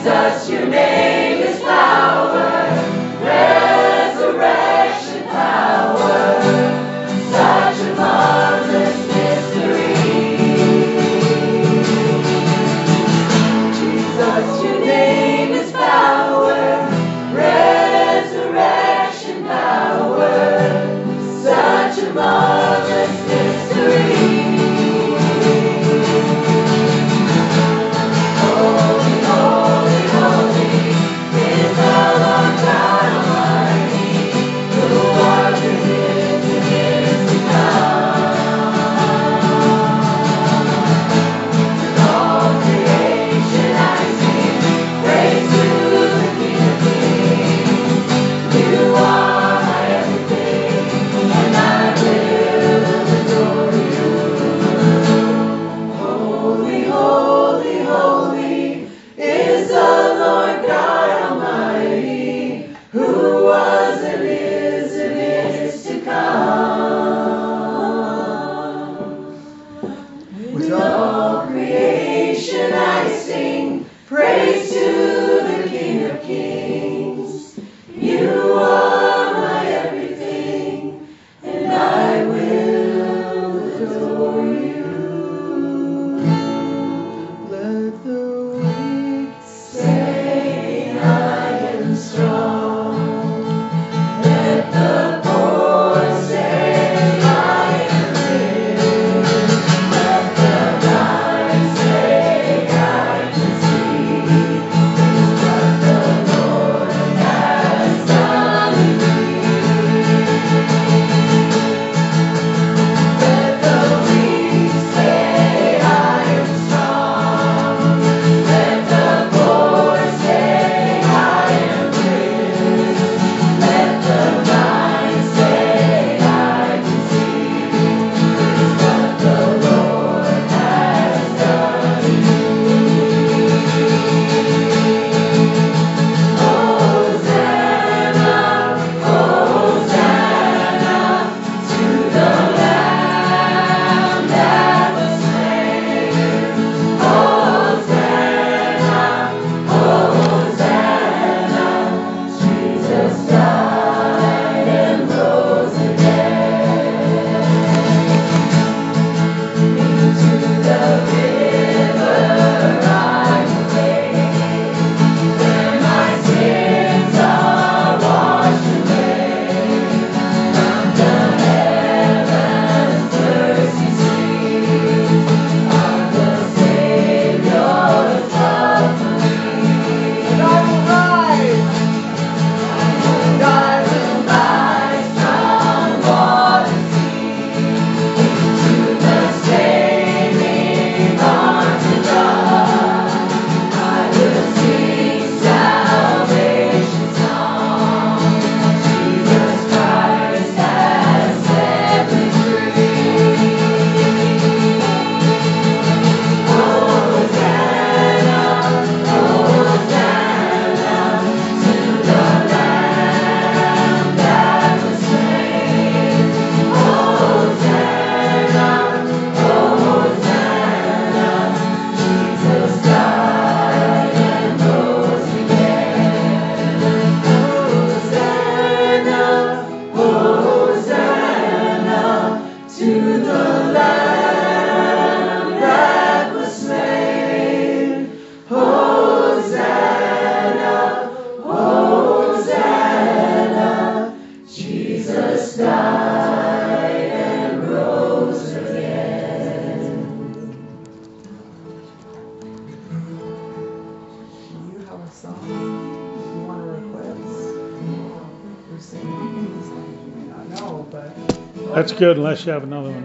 That's good, unless you have another one.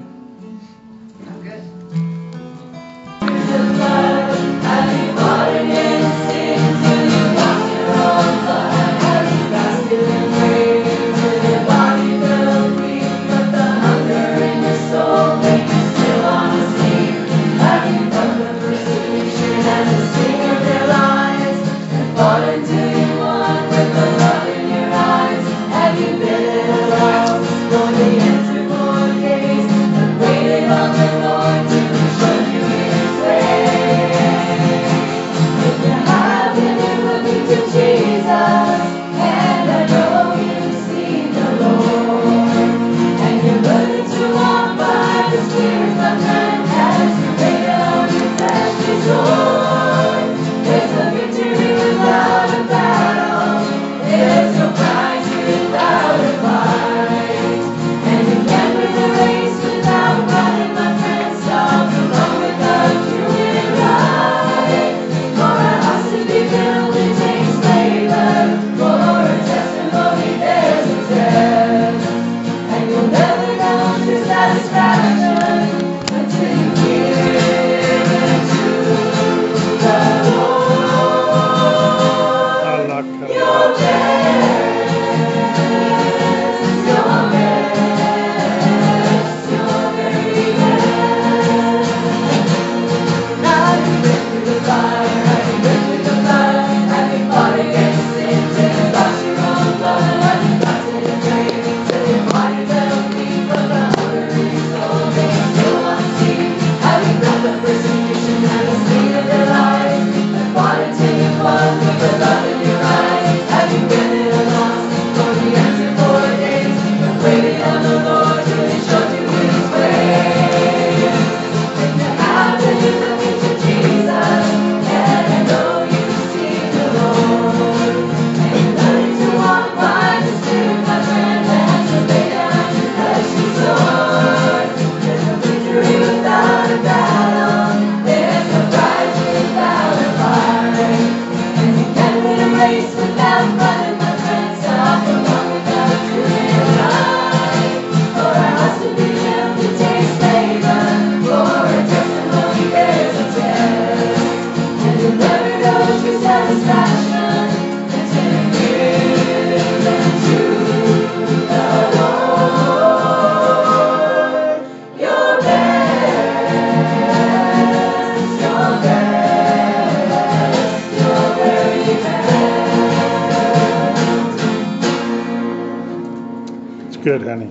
I'm good. Have you been around? Going to answer more days. It's good, honey.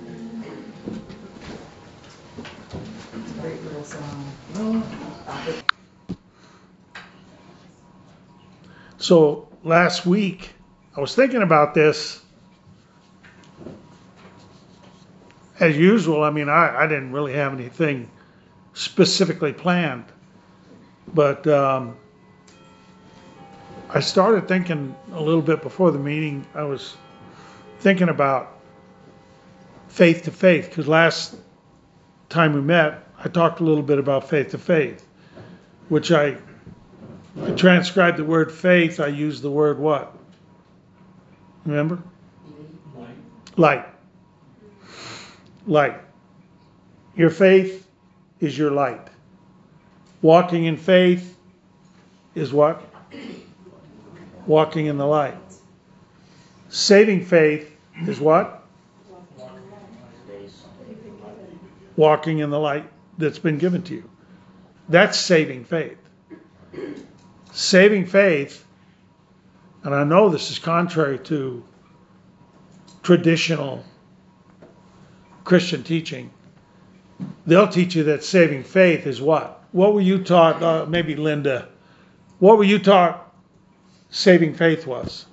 It's a great little song. So last week, I was thinking about this. As usual, I mean, I didn't really have anything specifically planned, but I started thinking a little bit before the meeting. I was thinking about faith to faith, because last time we met, I talked a little bit about faith to faith, which I transcribed the word faith. I used the word what? Remember? Light. Light. Your faith is your light. Walking in faith is what? Walking in the light. Saving faith is what? Walking in the light that's been given to you. That's saving faith. Saving faith, and I know this is contrary to traditional Christian teaching. They'll teach you that saving faith is what? What were you taught, maybe Linda, what were you taught saving faith was?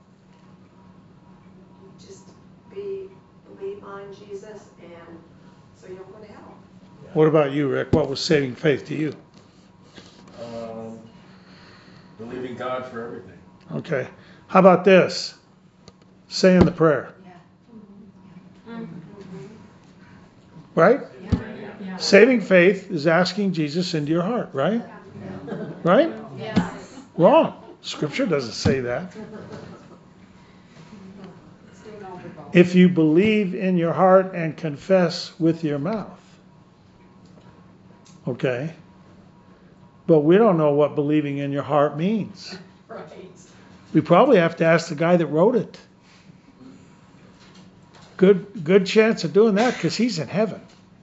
Just believe on Jesus, and so you'll go to hell. What about you, Rick? What was saving faith to you? Believing God for everything. Okay. How about this? Saying the prayer. Right? Saving faith is asking Jesus into your heart, right? Right? Yes. Wrong. Scripture doesn't say that. If you believe in your heart and confess with your mouth. Okay. But we don't know what believing in your heart means. Right. We probably have to ask the guy that wrote it. Good chance of doing that, because he's in heaven.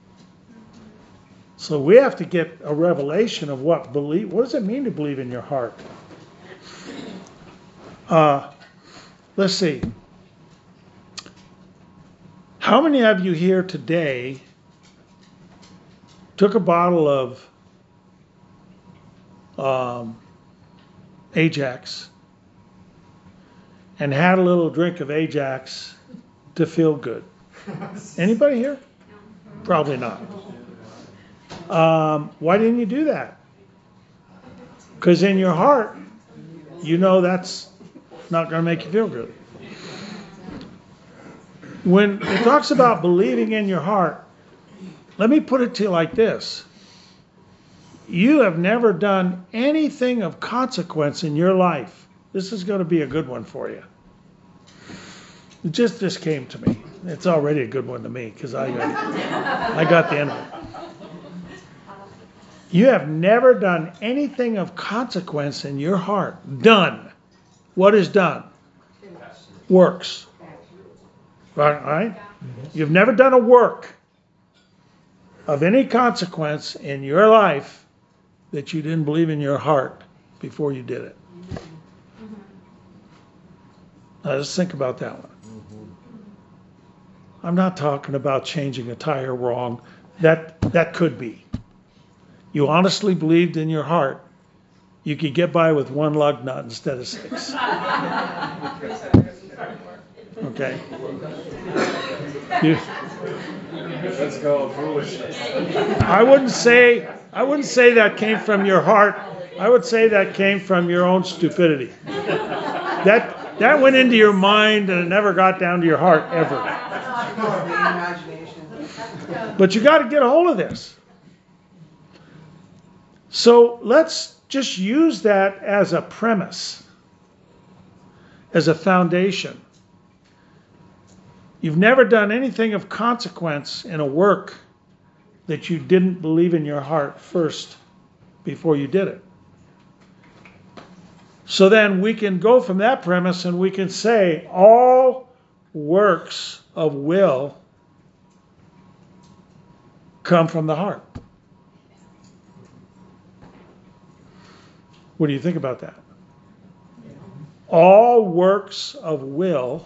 So we have to get a revelation of what does it mean to believe in your heart? Let's see. How many of you here today took a bottle of Ajax and had a little drink of Ajax to feel good? Anybody here? Probably not. Why didn't you do that? Because in your heart, you know that's not going to make you feel good. When it talks about believing in your heart, let me put it to you like this. You have never done anything of consequence in your life. This is going to be a good one for you. It just came to me. It's already a good one to me because I got the end of it. You have never done anything of consequence in your heart. Done. What is done? Works. Right? You've never done a work of any consequence in your life that you didn't believe in your heart before you did it. Now just think about that one. I'm not talking about changing a tire wrong. That could be. You honestly believed in your heart you could get by with one lug nut instead of 6. Okay? That's called foolishness. I wouldn't say that came from your heart. I would say that came from your own stupidity. That went into your mind and it never got down to your heart ever. But you got to get a hold of this. So let's just use that as a premise, as a foundation. You've never done anything of consequence in a work that you didn't believe in your heart first before you did it. So then we can go from that premise and we can say all works of will come from the heart. What do you think about that? All works of will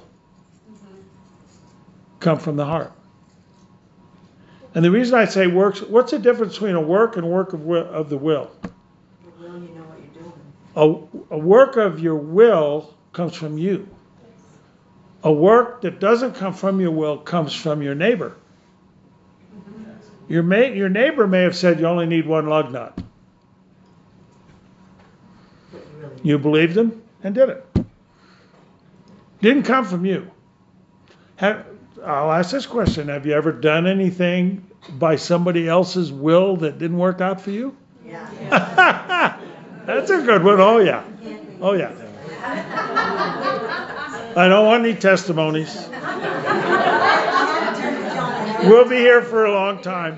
come from the heart. And the reason I say works, what's the difference between a work and work of the will? The will, you know what you're doing. A work of your will comes from you. A work that doesn't come from your will comes from your neighbor. Your neighbor may have said you only need one lug nut. But you really You believed him and did it. Didn't come from you. I'll ask this question. Have you ever done anything by somebody else's will that didn't work out for you? Yeah. That's a good one. Oh, yeah. Oh, yeah. I don't want any testimonies. We'll be here for a long time.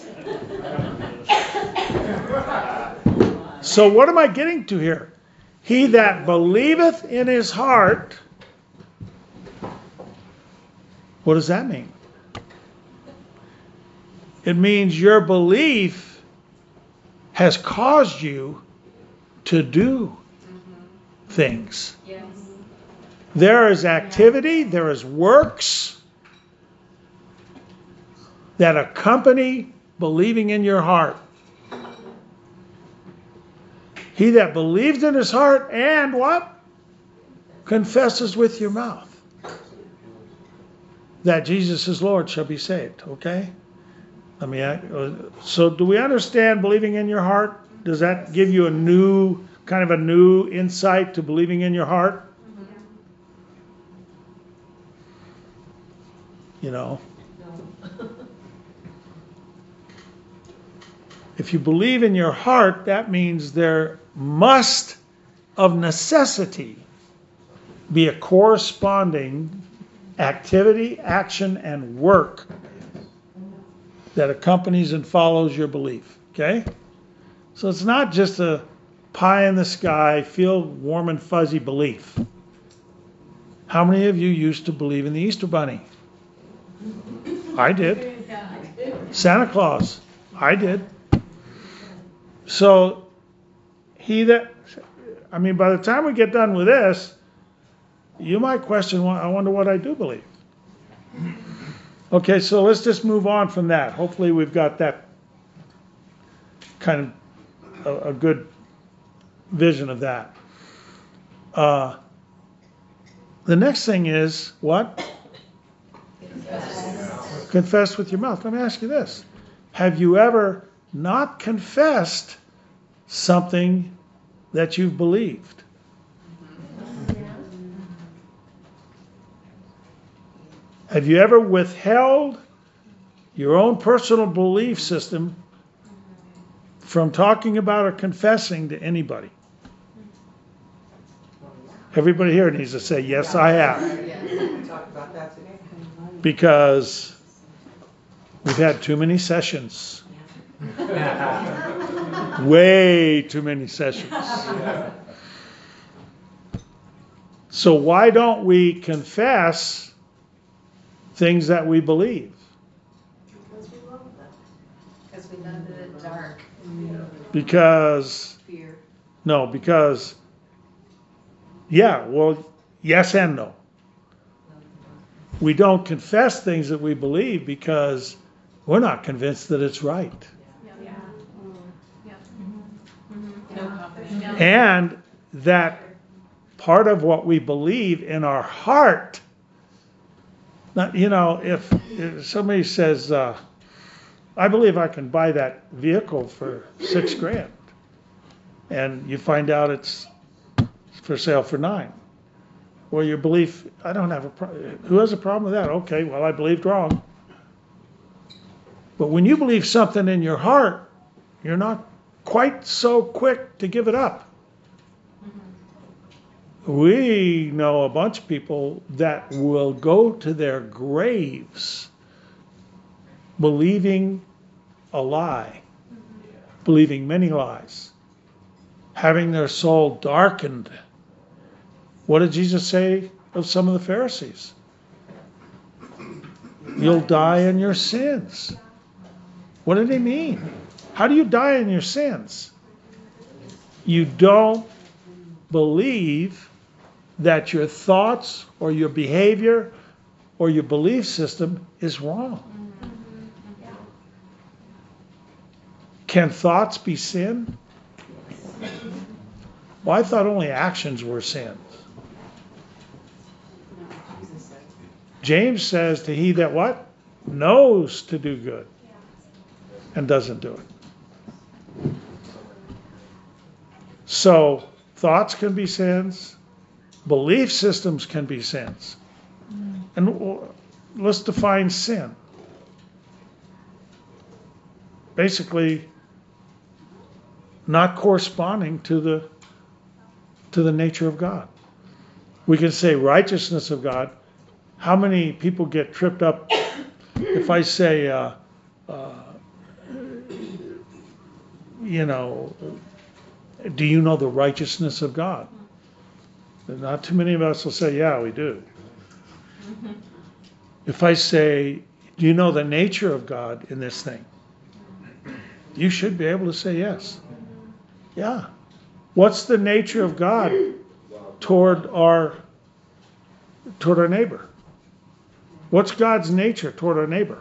So what am I getting to here? He that believeth in his heart. What does that mean? It means your belief has caused you to do things. Yes. There is activity, there is works that accompany believing in your heart. He that believes in his heart and what? Confesses with your mouth that Jesus is Lord shall be saved. Okay? So do we understand believing in your heart? Does that give you a new insight to believing in your heart? You know, if you believe in your heart, that means there must, of necessity, be a corresponding activity, action, and work that accompanies and follows your belief. Okay? So it's not just a pie in the sky, feel warm and fuzzy belief. How many of you used to believe in the Easter Bunny? I did. Santa Claus? I did. So by the time we get done with this, you might question, well, I wonder what I do believe. Okay, so let's just move on from that. Hopefully we've got that kind of a good vision of that. The next thing is what? Confess with your mouth. Let me ask you this. Have you ever not confessed something that you've believed? Have you ever withheld your own personal belief system from talking about or confessing to anybody? Everybody here needs to say, yes, I have. We talked about that today. Because we've had too many sessions. Way too many sessions. So why don't we confess things that we believe? Because we love them. Because we know that it's dark. Because, Fear. no, because, yeah, well, yes and no. We don't confess things that we believe because we're not convinced that it's right. And that part of what we believe in our heart, if somebody says, I believe I can buy that vehicle for $6,000, and you find out it's for sale for $9,000. Well, your belief, I don't have a problem. Who has a problem with that? Okay, well, I believed wrong. But when you believe something in your heart, you're not quite so quick to give it up. We know a bunch of people that will go to their graves believing a lie, believing many lies, having their soul darkened What did Jesus say of some of the Pharisees? You'll die in your sins. What did he mean? How do you die in your sins? You don't believe that your thoughts or your behavior or your belief system is wrong. Can thoughts be sin? Well, I thought only actions were sins. James says to he that what? Knows to do good and doesn't do it. So thoughts can be sins. Belief systems can be sins. And let's define sin. Basically, not corresponding to the nature of God. We can say righteousness of God. How many people get tripped up if I say, do you know the righteousness of God? Not too many of us will say, yeah, we do. If I say, do you know the nature of God in this thing? You should be able to say yes. Yeah. What's the nature of God toward our neighbor? What's God's nature toward our neighbor?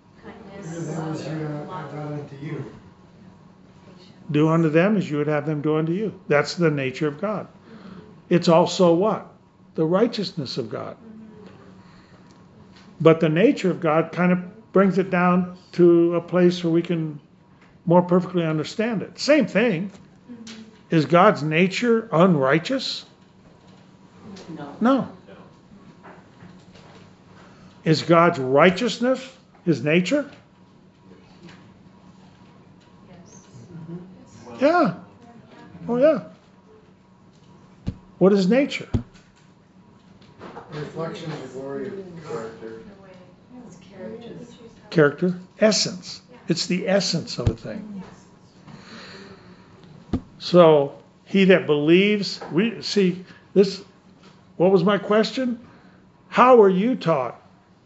Do unto them as you would have them do unto you. That's the nature of God. It's also what? The righteousness of God. But the nature of God kind of brings it down to a place where we can more perfectly understand it. Same thing. Is God's nature unrighteous? No. Is God's righteousness his nature? Yeah. Oh, yeah. What is nature? Reflection of the glory of character. Character, essence. It's the essence of a thing. So, he that believes, we see this. What was my question? How were you taught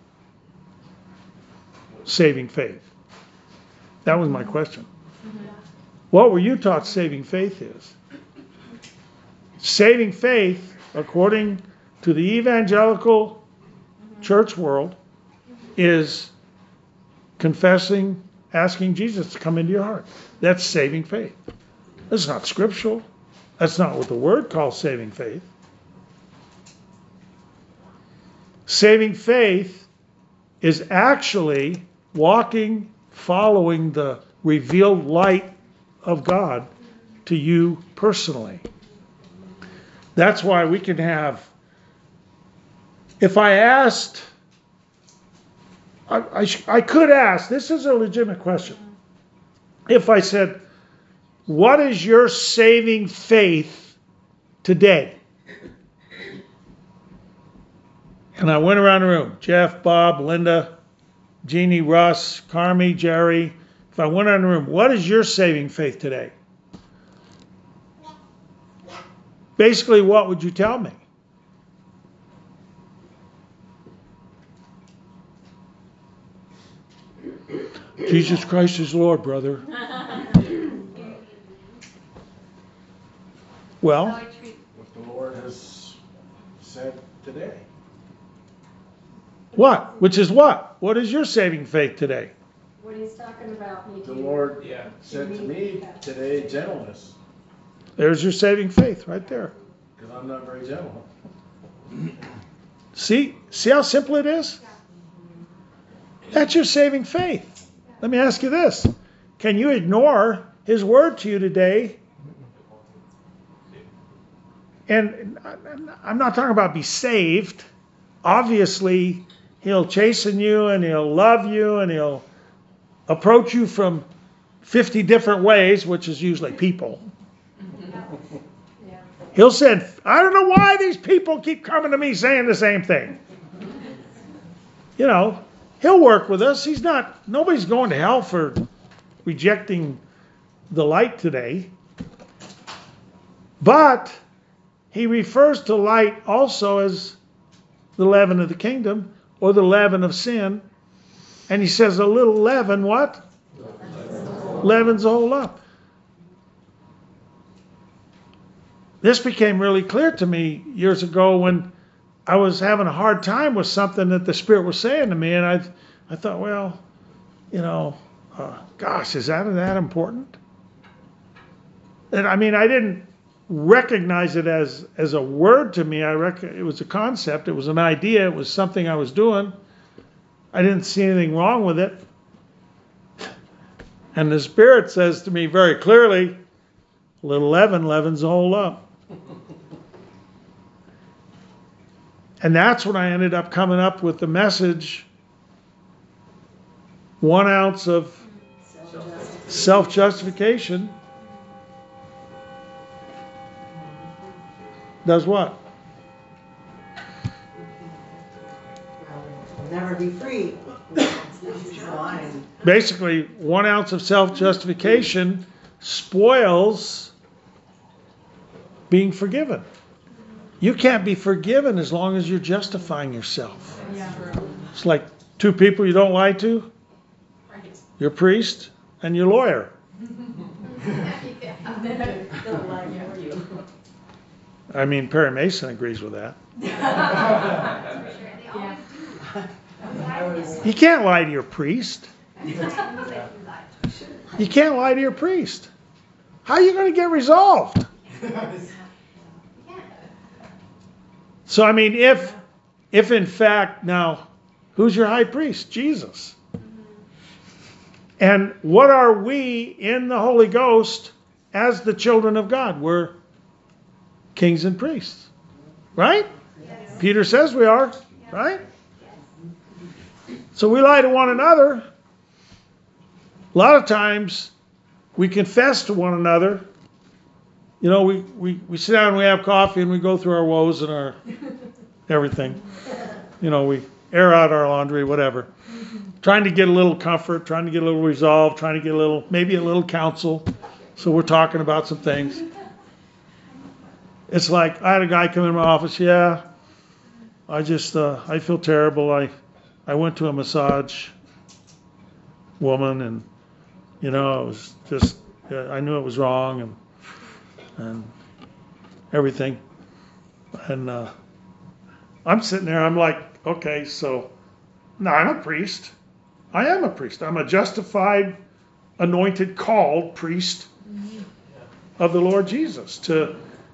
saving faith? That was my question. What were you taught saving faith is? Saving faith, according to the evangelical church world, is confessing, asking Jesus to come into your heart. That's saving faith. That's not scriptural. That's not what the Word calls saving faith. Saving faith is actually walking, following the revealed light of God to you personally. That's why we can have, if I asked, I could ask, this is a legitimate question. If I said, what is your saving faith today? And I went around the room, Jeff, Bob, Linda, Jeannie, Russ, Carmi, Jerry. If I went around the room, what is your saving faith today? Basically, what would you tell me? Jesus Christ is Lord, brother. Well, What the Lord has said today. what? Which is what? What is your saving faith today? What he's talking about, me The Lord said to me today, gentleness, There's your saving faith right there. because I'm not very gentle. See how simple it is? That's your saving faith. Let me ask you this. Can you ignore his word to you today? And I'm not talking about be saved. Obviously, he'll chasten you and he'll love you and he'll approach you from 50 different ways, which is usually people. He'll say, I don't know why these people keep coming to me saying the same thing. You know, he'll work with us. Nobody's going to hell for rejecting the light today. But he refers to light also as the leaven of the kingdom or the leaven of sin. And he says a little leaven, what? Leavens the whole lump. This became really clear to me years ago when I was having a hard time with something that the Spirit was saying to me. And I thought, well, gosh, is that important? And I mean, I didn't recognize it as a word to me. It was a concept. It was an idea. It was something I was doing. I didn't see anything wrong with it. And the Spirit says to me very clearly, little leaven leavens the whole lump. And that's when I ended up coming up with the message, 1 ounce of self-justification does what? We'll never be free. Blind. Basically, 1 ounce of self-justification spoils being forgiven. You can't be forgiven as long as you're justifying yourself. Yeah. It's like 2 people you don't lie to, Right. your priest and your lawyer. They'll lie for you. I mean, Perry Mason agrees with that. You can't lie to your priest. You can't lie to your priest. How are you going to get resolved? So, I mean, if in fact, now, who's your high priest? Jesus. And what are we in the Holy Ghost as the children of God? We're kings and priests. Right? Yes. Peter says we are. Right? So we lie to one another. A lot of times we confess to one another. You know, we sit down and we have coffee and we go through our woes and our everything. You know, we air out our laundry, whatever. Trying to get a little comfort, trying to get a little resolve, trying to get maybe a little counsel. So we're talking about some things. It's like, I had a guy come in my office, I feel terrible. I went to a massage woman and, it was just, I knew it was wrong and everything. And I'm sitting there, I'm like, okay, so now I'm a priest. I am a priest. I'm a justified, anointed, called priest of the Lord Jesus to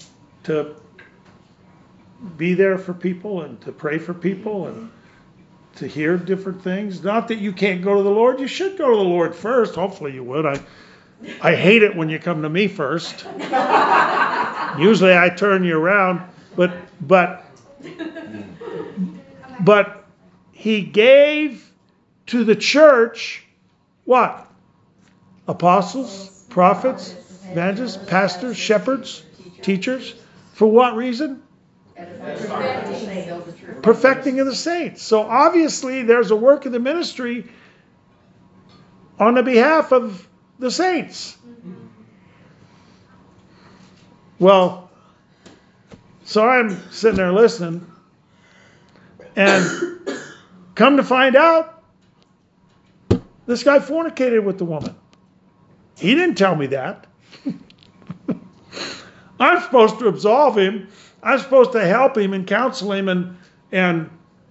be there for people and to pray for people and to hear different things. Not that you can't go to the Lord. You should go to the Lord first. Hopefully you would. I hate it when you come to me first. Usually I turn you around, but he gave to the church what? Apostles, prophets, evangelists, pastors, shepherds, teachers. For what reason? Perfecting of the saints. So obviously there's a work of the ministry on the behalf of the saints. Well, so I'm sitting there listening, and come to find out, this guy fornicated with the woman. He didn't tell me that. I'm supposed to absolve him. I'm supposed to help him and counsel him and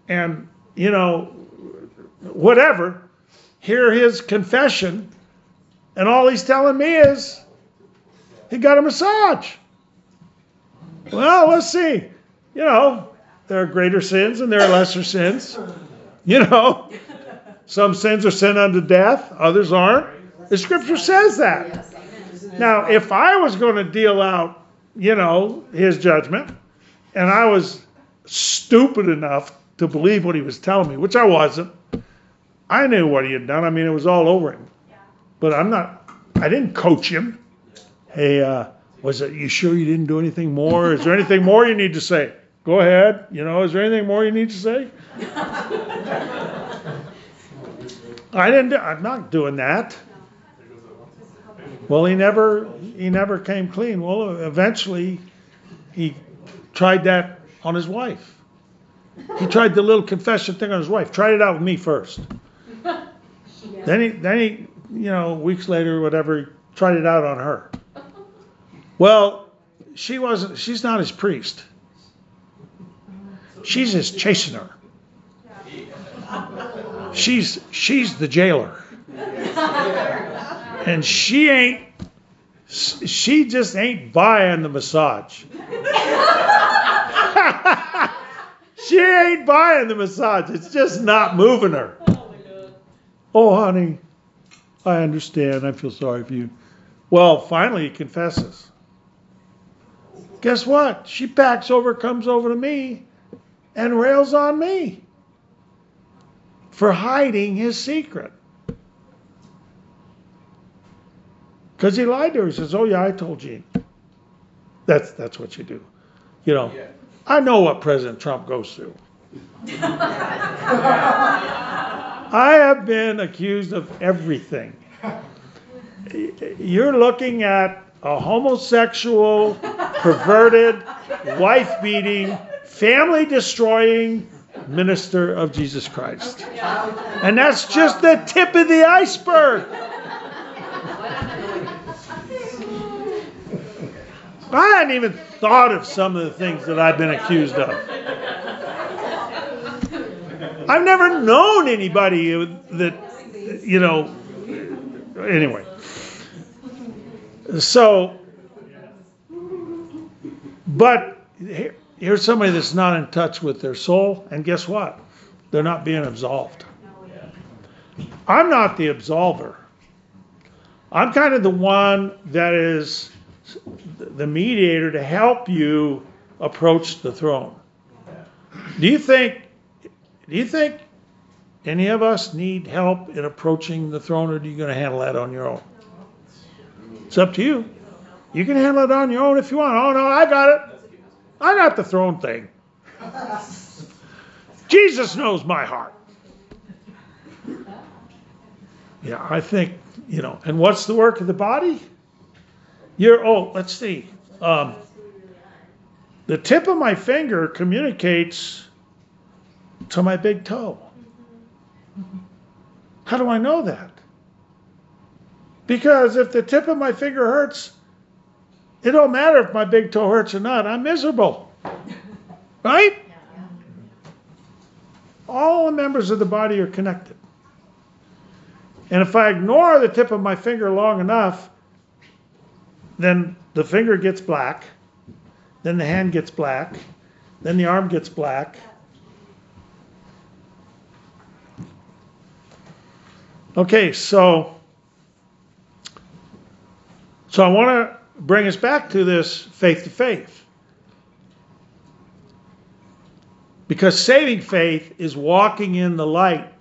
whatever. Hear his confession. And all he's telling me is he got a massage. Well, let's see. There are greater sins and there are lesser sins. Some sins are sin unto death. Others aren't. The scripture says that. Now, if I was going to deal out, his judgment, and I was stupid enough to believe what he was telling me, which I wasn't. I knew what he had done. I mean, it was all over him. But I didn't coach him. Hey, you sure you didn't do anything more? Is there anything more you need to say? Go ahead. Is there anything more you need to say? I'm not doing that. Well, he never came clean. Well, eventually he tried that on his wife. He tried the little confession thing on his wife. Tried it out with me first. Then he, weeks later or whatever, he tried it out on her. Well, she's not his priest. She's his chastener. She's the jailer. And she just ain't buying the massage. She ain't buying the massage. It's just not moving her. Oh, honey, I understand. I feel sorry for you. Well, finally he confesses. Guess what? She comes over to me and rails on me for hiding his secret. Because he lied to her. He says, oh yeah, I told Gene. That's what you do. I know what President Trump goes through. I have been accused of everything. You're looking at a homosexual, perverted, wife-beating, family-destroying minister of Jesus Christ. And that's just the tip of the iceberg. I hadn't even thought of some of the things that I've been accused of. I've never known anybody that, anyway. So, but here's somebody that's not in touch with their soul, and guess what? They're not being absolved. I'm not the absolver. I'm kind of the one that is the mediator to help you approach the throne. Do you think any of us need help in approaching the throne, or are you going to handle that on your own? It's up to you. You can handle it on your own if you want. Oh no, I got it. I got the throne thing. Jesus knows my heart. Yeah, I think, and what's the work of the body? Let's see. The tip of my finger communicates to my big toe. How do I know that? Because if the tip of my finger hurts, it don't matter if my big toe hurts or not. I'm miserable. Right? All the members of the body are connected. And if I ignore the tip of my finger long enough, then the finger gets black, then the hand gets black, then the arm gets black. Okay, so I want to bring us back to this faith to faith. Because saving faith is walking in the light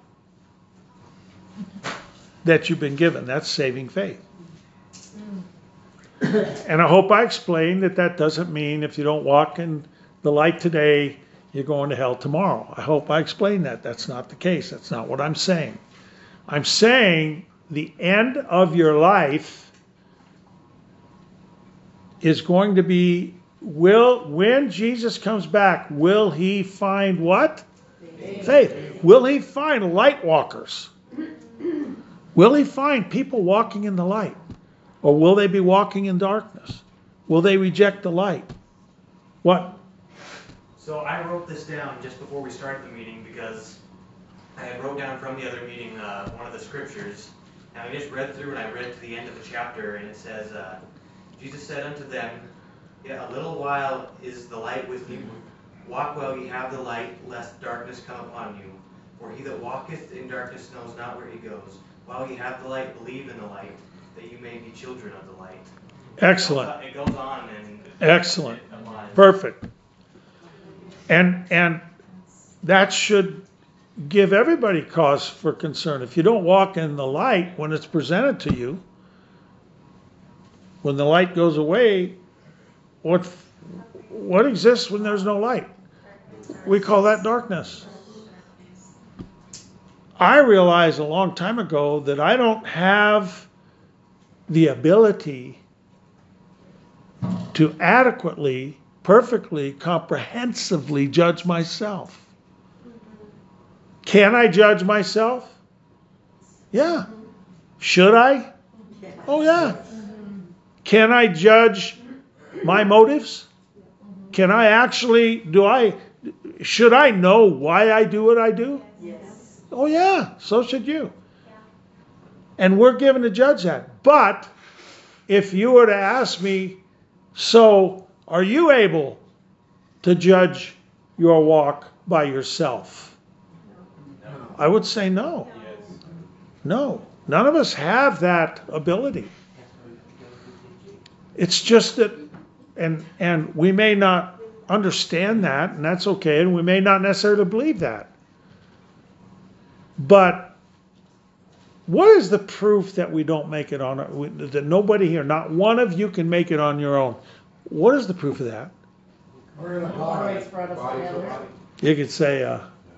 that you've been given. That's saving faith. And I hope I explained that doesn't mean if you don't walk in the light today, you're going to hell tomorrow. I hope I explained that. That's not the case. That's not what I'm saying. I'm saying the end of your life is going to be, when Jesus comes back, will he find what? Faith. Will he find light walkers? Will he find people walking in the light? Or will they be walking in darkness? Will they reject the light? What? So I wrote this down just before we started the meeting because I had wrote down from the other meeting one of the scriptures. And I just read through and I read to the end of the chapter, and it says, Jesus said unto them, yet a little while is the light with you. Walk while ye have the light, lest darkness come upon you. For he that walketh in darkness knows not where he goes. While ye have the light, believe in the light, that you may be children of the light. Excellent. It goes on and excellent. It applies. Perfect. And that should give everybody cause for concern. If you don't walk in the light when it's presented to you, when the light goes away, what exists when there's no light? We call that darkness. I realized a long time ago that I don't have the ability to adequately perfectly, comprehensively judge myself. Can I judge myself? Yeah. Should I? Oh, yeah. Can I judge my motives? Can I actually, should I know why I do what I do? Yes. Oh, yeah. So should you. And we're given to judge that. But if you were to ask me, so are you able to judge your walk by yourself? I would say no. No. None of us have that ability. It's just that, and we may not understand that, and that's okay, and we may not necessarily believe that. But what is the proof that we don't make it on, that nobody here, not one of you can make it on your own? What is the proof of that? We're in a Always body. brought us Body's a together. body. You could say,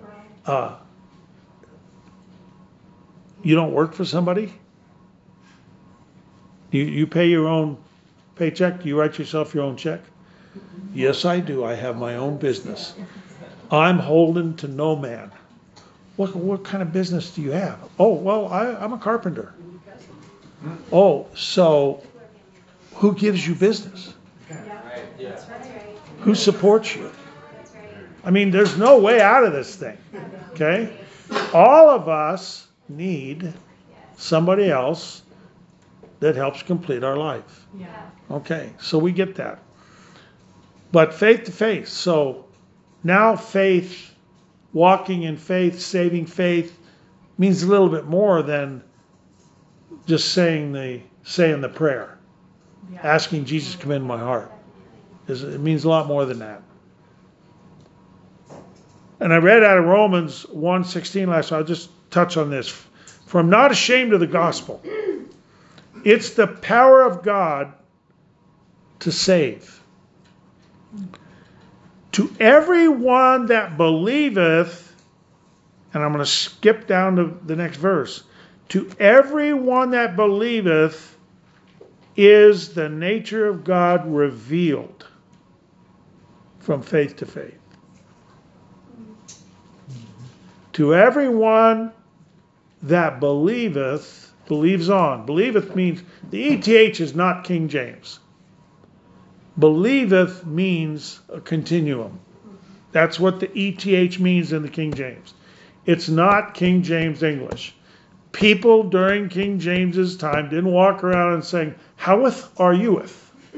you don't work for somebody? You pay your own paycheck? You write yourself your own check? Yes, I do. I have my own business. I'm holden to no man. What kind of business do you have? Oh, well, I'm a carpenter. Oh, so who gives you business? Who supports you? I mean, there's no way out of this thing. Okay? All of us need somebody else that helps complete our life. Okay, so we get that. But faith to faith. So now faith, walking in faith, saving faith, means a little bit more than just saying the prayer. Asking Jesus to come into my heart. It means a lot more than that. And I read out of Romans 1:16 last night. I'll just touch on this. For I'm not ashamed of the gospel. It's the power of God to save. To everyone that believeth, and I'm going to skip down to the next verse. To everyone that believeth is the nature of God revealed from faith to faith. To everyone that believeth, believes on. Believeth means, the ETH is not King James. Believeth means a continuum. That's what the ETH means in the King James. It's not King James English. People during King James's time didn't walk around and saying, "Howeth are youeth?"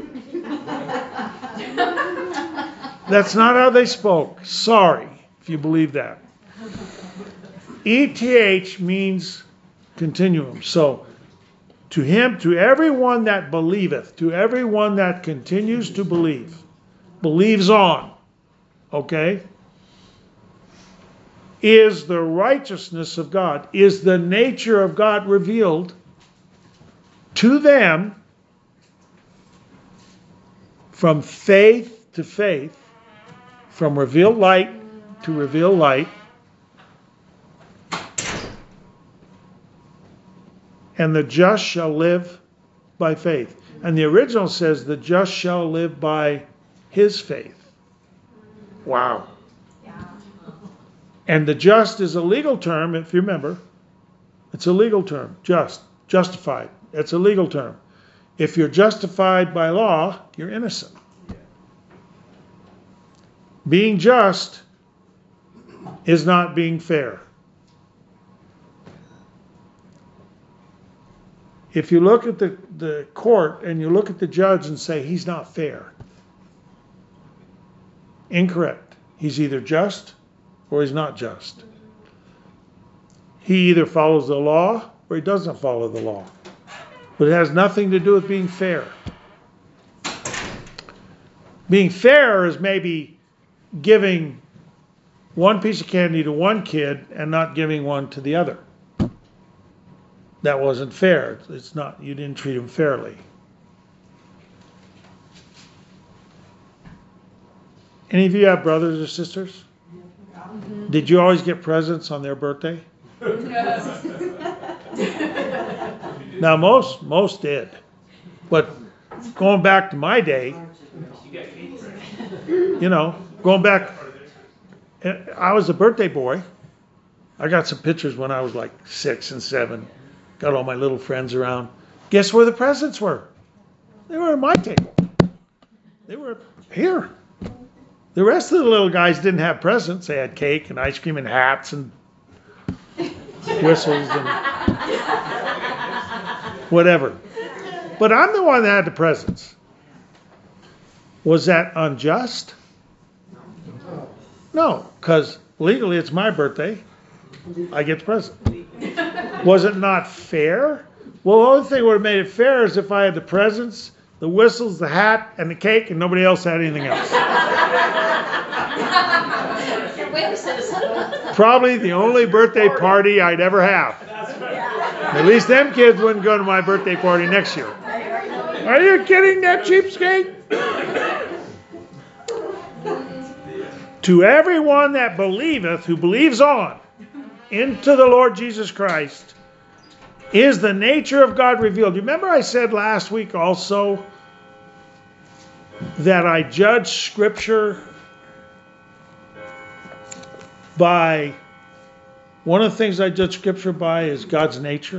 That's not how they spoke. Sorry if you believe that. ETH means continuum. So, to him, to everyone that believeth, to everyone that continues to believe, believes on, okay, is the righteousness of God, is the nature of God revealed to them from faith to faith, from revealed light to revealed light. And the just shall live by faith. And the original says, the just shall live by his faith. Wow. And the just is a legal term, if you remember. It's a legal term. Just. Justified. It's a legal term. If you're justified by law, you're innocent. Being just is not being fair. If you look at the court and you look at the judge and say, he's not fair. Incorrect. He's either just or he's not just. He either follows the law or he doesn't follow the law. But it has nothing to do with being fair. Being fair is maybe giving one piece of candy to one kid and not giving one to the other. That wasn't fair. It's not, you didn't treat him fairly. Any of you have brothers or sisters? Did you always get presents on their birthday? Now most did. But going back to my day, got cake, right? You know, going back, I was a birthday boy. I got some pictures when I was like 6 and 7. Got all my little friends around. Guess where the presents were? They were at my table. They were here. The rest of the little guys didn't have presents. They had cake and ice cream and hats and whistles and whatever. But I'm the one that had the presents. Was that unjust? No, because legally it's my birthday. I get the present. Was it not fair? Well, the only thing that would have made it fair is if I had the presents, the whistles, the hat, and the cake, and nobody else had anything else. Probably the only birthday party I'd ever have. At least them kids wouldn't go to my birthday party next year. Are you kidding, that cheapskate? To everyone that believeth, who believes on into the Lord Jesus Christ, is the nature of God revealed. You remember I said last week also that I judge Scripture by, one of the things I judge Scripture by is God's nature.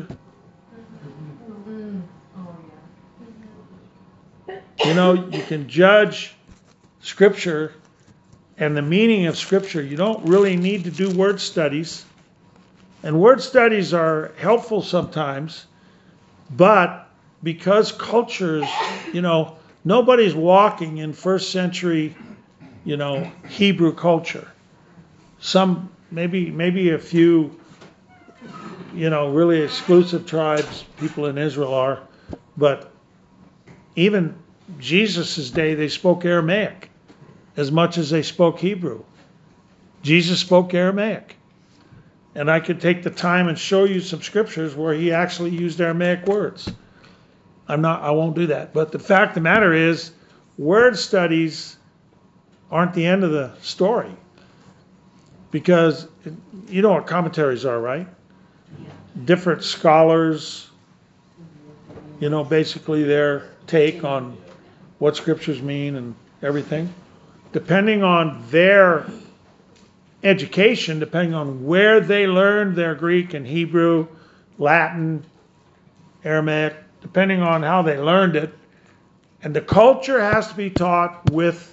You know, you can judge Scripture and the meaning of Scripture. You don't really need to do word studies. And word studies are helpful sometimes, but because cultures, you know, nobody's walking in first century, you know, Hebrew culture. Some, maybe a few, you know, really exclusive tribes, people in Israel are, but even Jesus' day, they spoke Aramaic as much as they spoke Hebrew. Jesus spoke Aramaic. And I could take the time and show you some scriptures where he actually used Aramaic words. I won't do that. But the fact of the matter is, word studies aren't the end of the story. Because you know what commentaries are, right? Different scholars, you know, basically their take on what scriptures mean and everything. Depending on their education, depending on where they learned their Greek and Hebrew, Latin, Aramaic, depending on how they learned it. And the culture has to be taught with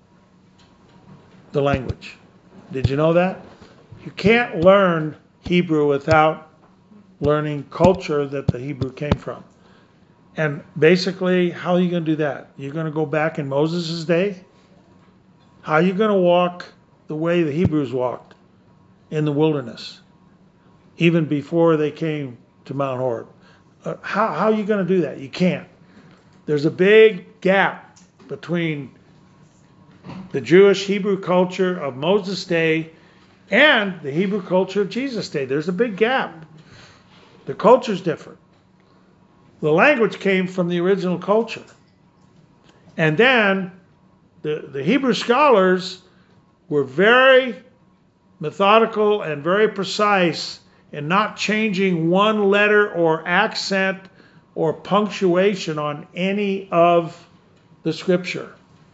the language. Did you know that? You can't learn Hebrew without learning culture that the Hebrew came from. And basically, how are you going to do that? You're going to go back in Moses' day? How are you going to walk the way the Hebrews walked in the wilderness, even before they came to Mount Horeb? How are you going to do that? You can't. There's a big gap between the Jewish Hebrew culture of Moses' day and the Hebrew culture of Jesus' day. There's a big gap. The culture's different. The language came from the original culture. And then the Hebrew scholars were very methodical and very precise in not changing one letter or accent or punctuation on any of the scripture.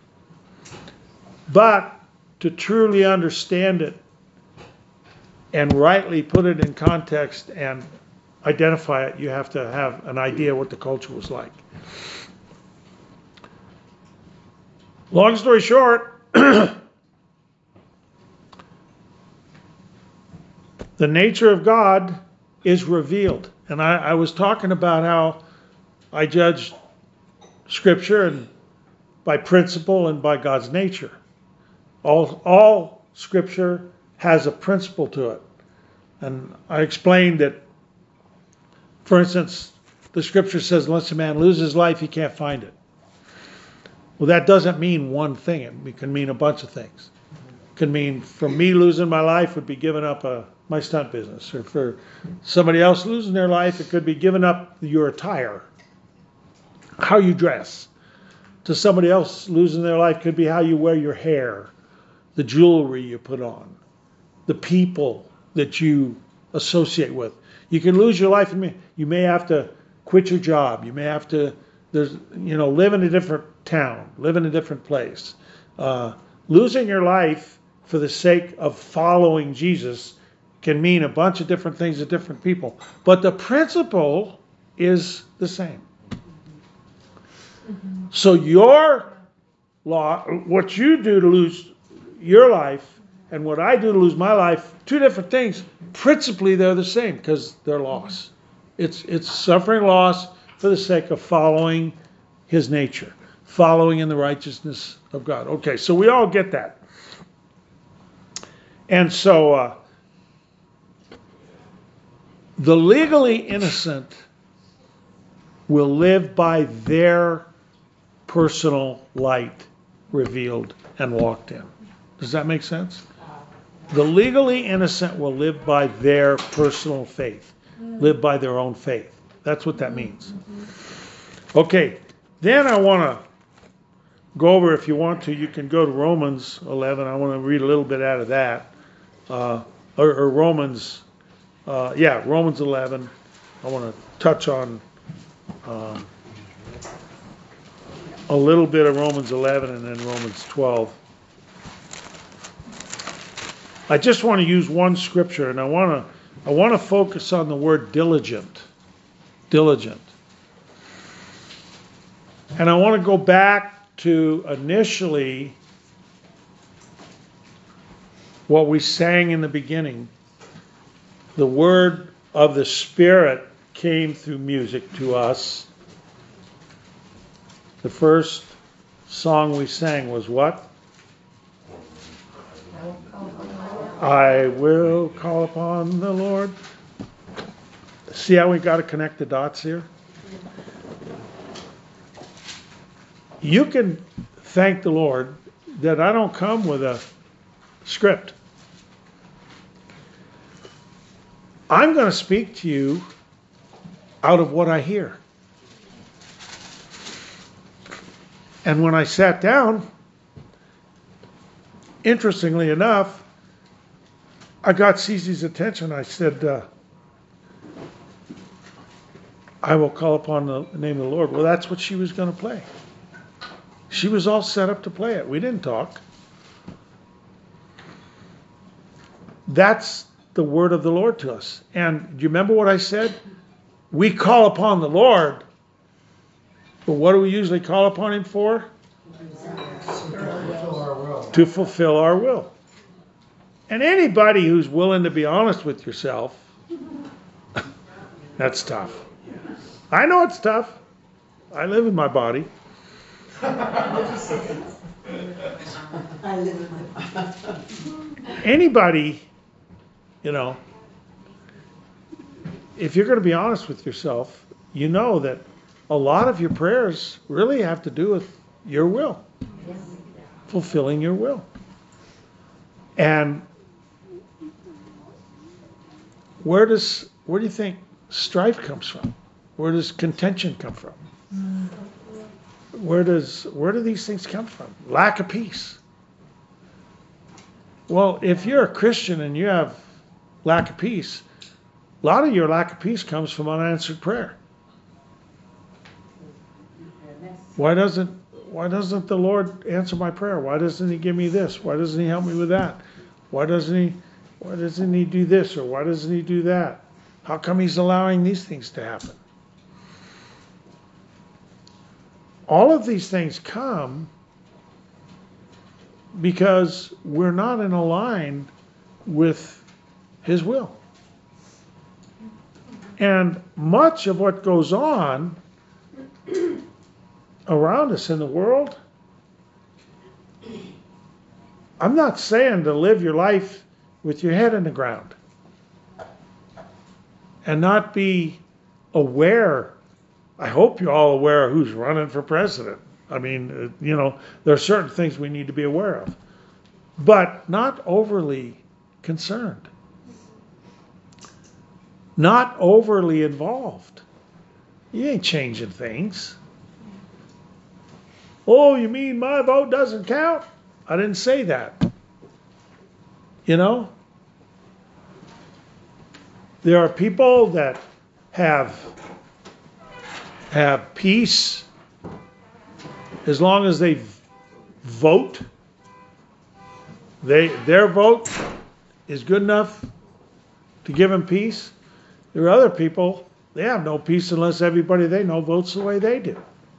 But to truly understand it and rightly put it in context and identify it, you have to have an idea what the culture was like. Long story short, the nature of God is revealed. And I was talking about how I judge Scripture and by principle and by God's nature. All Scripture has a principle to it. And I explained that, for instance, the Scripture says unless a man loses his life, he can't find it. Well, that doesn't mean one thing. It can mean a bunch of things. It can mean for me losing my life would be giving up my stunt business. Or for somebody else losing their life, it could be giving up your attire, how you dress. To somebody else losing their life could be how you wear your hair, the jewelry you put on, the people that you associate with. You can lose your life. You may have to quit your job. You may have to, live in a different town, live in a different place. Losing your life for the sake of following Jesus can mean a bunch of different things to different people. But the principle is the same. So your law, what you do to lose your life and what I do to lose my life, two different things. Principally, they're the same because they're loss. It's suffering loss for the sake of following his nature, following in the righteousness of God. Okay, so we all get that. And so the legally innocent will live by their personal light revealed and walked in. Does that make sense? The legally innocent will live by their personal faith, live by their own faith. That's what that means. Okay, then I want to go over, if you want to, you can go to Romans 11. I want to read a little bit out of that. Or Romans, Romans 11. I want to touch on a little bit of Romans 11 and then Romans 12. I just want to use one scripture, and I want to focus on the word diligent. Diligent. And I want to go back to initially what we sang in the beginning. The word of the Spirit came through music to us. The first song we sang was what? I will call upon the Lord. See how we got to connect the dots here? You can thank the Lord that I don't come with a script. I'm going to speak to you out of what I hear. And when I sat down, interestingly enough, I got Cece's attention. I said, I will call upon the name of the Lord. Well, that's what she was going to play. She was all set up to play it. We didn't talk. That's the word of the Lord to us. And do you remember what I said? We call upon the Lord. But what do we usually call upon him for? To fulfill our will. And anybody who's willing to be honest with yourself, that's tough. I know it's tough. I live in my body. Anybody, if you're going to be honest with yourself, you know that a lot of your prayers really have to do with your will, fulfilling your will. And where do you think strife comes from? Where does contention come from? Where do these things come from? Lack of peace. Well, if you're a Christian and you have lack of peace, a lot of your lack of peace comes from unanswered prayer. Why doesn't the Lord answer my prayer? Why doesn't he give me this? Why doesn't he help me with that? Why doesn't he do this, or why doesn't he do that? How come he's allowing these things to happen? All of these things come because we're not in a line with his will. And much of what goes on around us in the world, I'm not saying to live your life with your head in the ground and not be aware. I hope you're all aware of who's running for president. I mean, there are certain things we need to be aware of, but not overly concerned, not overly involved. You ain't changing things. Oh, you mean my vote doesn't count? I didn't say that. There are people that have peace as long as they vote, their vote is good enough to give them peace. There are other people, they have no peace unless everybody they know votes the way they do.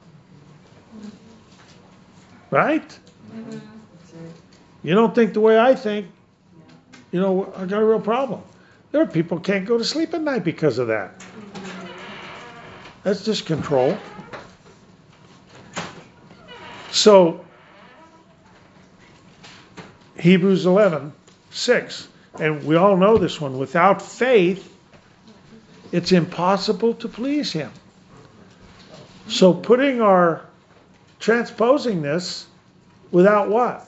Right? You don't think the way I think, you know, I got a real problem. There are people who can't go to sleep at night because of that. That's just control. So, Hebrews 11:6, and we all know this one. Without faith, it's impossible to please Him. So transposing this without what?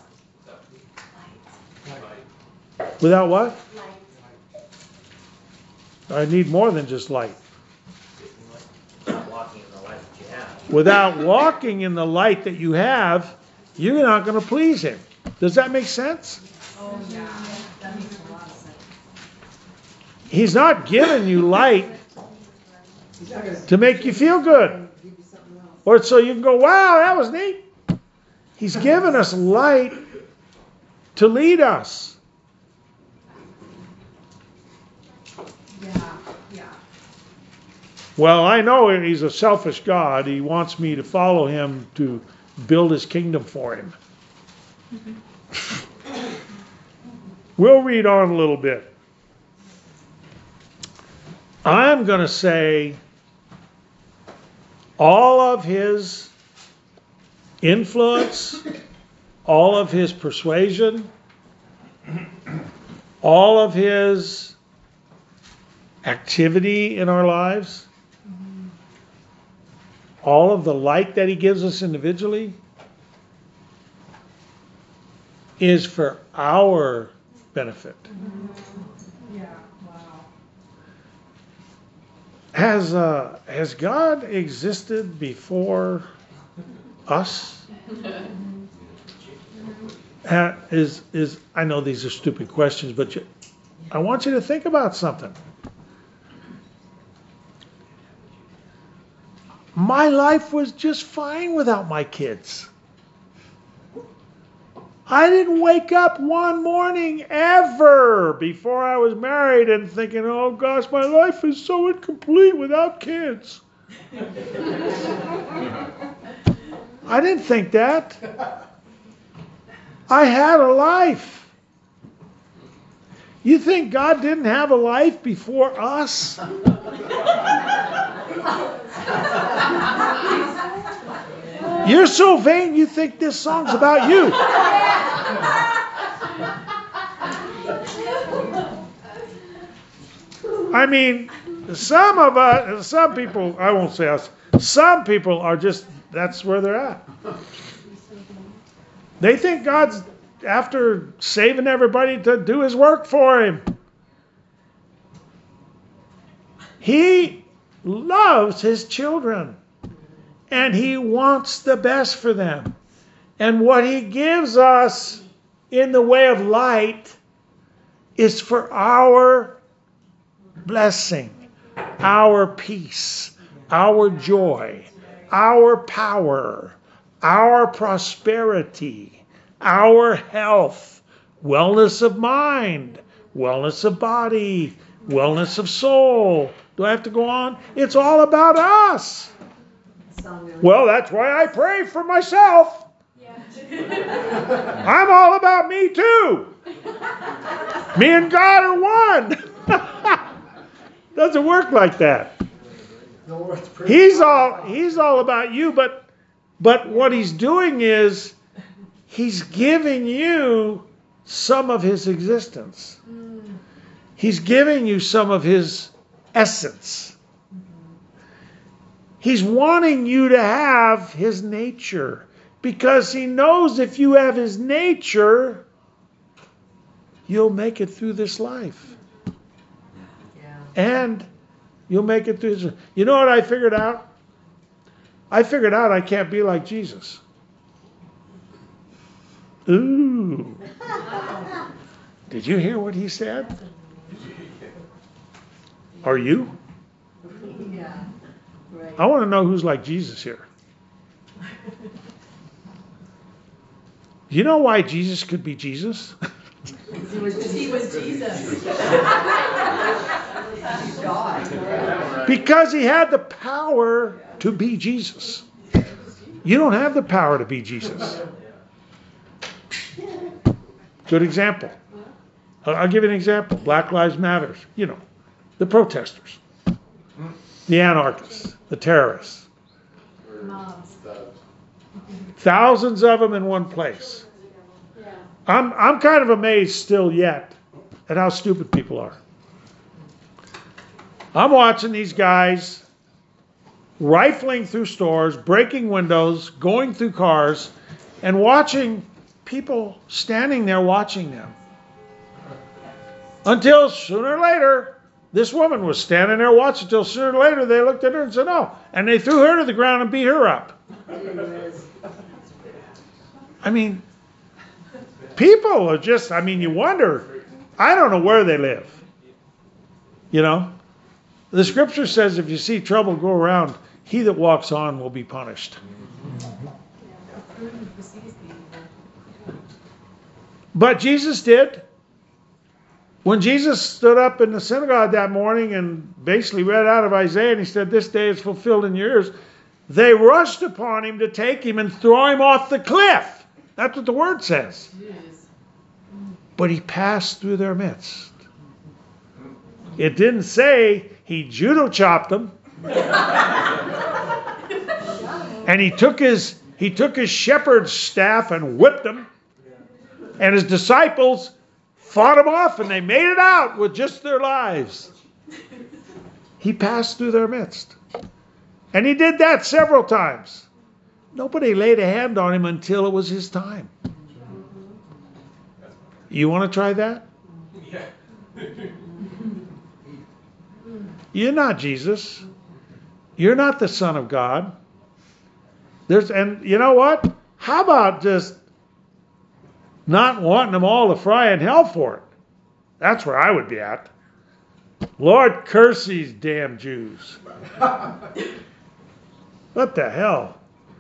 Without what? I need more than just light. Not walking in the light that you have. Without walking in the light that you have, you're not going to please Him. Does that make sense? Oh, yeah, that makes a lot of sense. He's not giving you light He's not gonna to make you feel good, give you something else. or so you can go, wow, that was neat. He's given us light to lead us. Yeah. Well, I know He's a selfish God. He wants me to follow Him to build His kingdom for Him. We'll read on a little bit. I'm going to say all of His influence, all of His persuasion, all of His activity in our lives, all of the light that He gives us individually is for our benefit. Yeah, wow. Has God existed before us? I know these are stupid questions, but I want you to think about something. My life was just fine without my kids. I didn't wake up one morning ever before I was married and thinking, oh gosh, my life is so incomplete without kids. I didn't think that. I had a life. You think God didn't have a life before us? You're so vain you think this song's about you. I mean, some people, I won't say us, some people are just, that's where they're at. They think God's after saving everybody to do His work for Him. He loves His children. And He wants the best for them. And what He gives us in the way of light is for our blessing, our peace, our joy, our power, our prosperity, our health, wellness of mind, wellness of body, wellness of soul. Do I have to go on? It's all about us. Well, that's why I pray for myself. I'm all about me too. Me and God are one. Doesn't work like that. He's all about you, but what He's doing is He's giving you some of His existence. He's giving you some of His essence. He's wanting you to have His nature because He knows if you have His nature, you'll make it through this life. Yeah. And you'll make it through this. You know what I figured out? I figured out I can't be like Jesus. Ooh. Did you hear what He said? Are you? Yeah. Right. I want to know who's like Jesus here. Do you know why Jesus could be Jesus? He was Jesus. God. Because he had the power to be Jesus. You don't have the power to be Jesus. Good example. I'll give you an example. Black Lives Matter. You know, the protesters, the anarchists, the terrorists. Mobs. Thousands of them in one place. I'm kind of amazed still yet at how stupid people are. I'm watching these guys rifling through stores, breaking windows, going through cars, and watching people standing there watching them. Until sooner or later, this woman was standing there watching. Until sooner or later, they looked at her and said, "Oh," and they threw her to the ground and beat her up. I mean, people are just, you wonder, I don't know where they live. You know? The scripture says if you see trouble go around, he that walks on will be punished. But Jesus did. When Jesus stood up in the synagogue that morning and basically read out of Isaiah, and he said, "This day is fulfilled in your ears," they rushed upon him to take him and throw him off the cliff. That's what the word says. But he passed through their midst. It didn't say he judo chopped them. And he took his shepherd's staff and whipped them. And his disciples fought him off, and they made it out with just their lives. He passed through their midst. And he did that several times. Nobody laid a hand on him until it was his time. You want to try that? Yeah. You're not Jesus. You're not the Son of God. And you know what? How about just not wanting them all to fry in hell for it? That's where I would be at. Lord, curse these damn Jews. What the hell?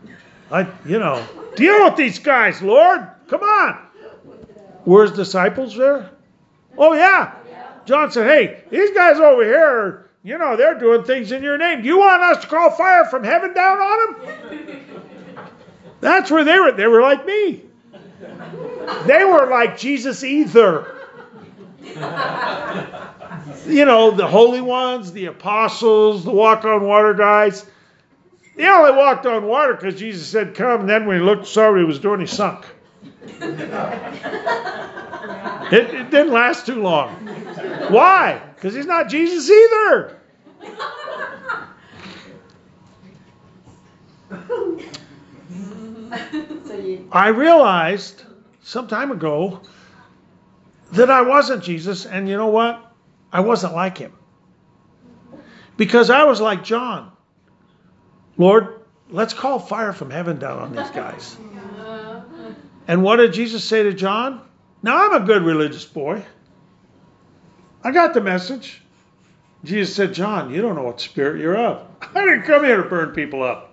Deal with these guys, Lord. Come on. Were his disciples there? Oh, yeah. John said, "Hey, these guys over here, they're doing things in your name. Do you want us to call fire from heaven down on them?" That's where they were. They were like me. They were like Jesus either. The holy ones, the apostles, the walk on water guys. They only walked on water because Jesus said, "Come." And then when he looked, saw what he was doing, he sunk. It didn't last too long. Why? Because he's not Jesus either. I realized some time ago that I wasn't Jesus, and you know what? I wasn't like him. Because I was like John. "Lord, let's call fire from heaven down on these guys." And what did Jesus say to John? Now, I'm a good religious boy. I got the message. Jesus said, "John, you don't know what spirit you're of. I didn't come here to burn people up.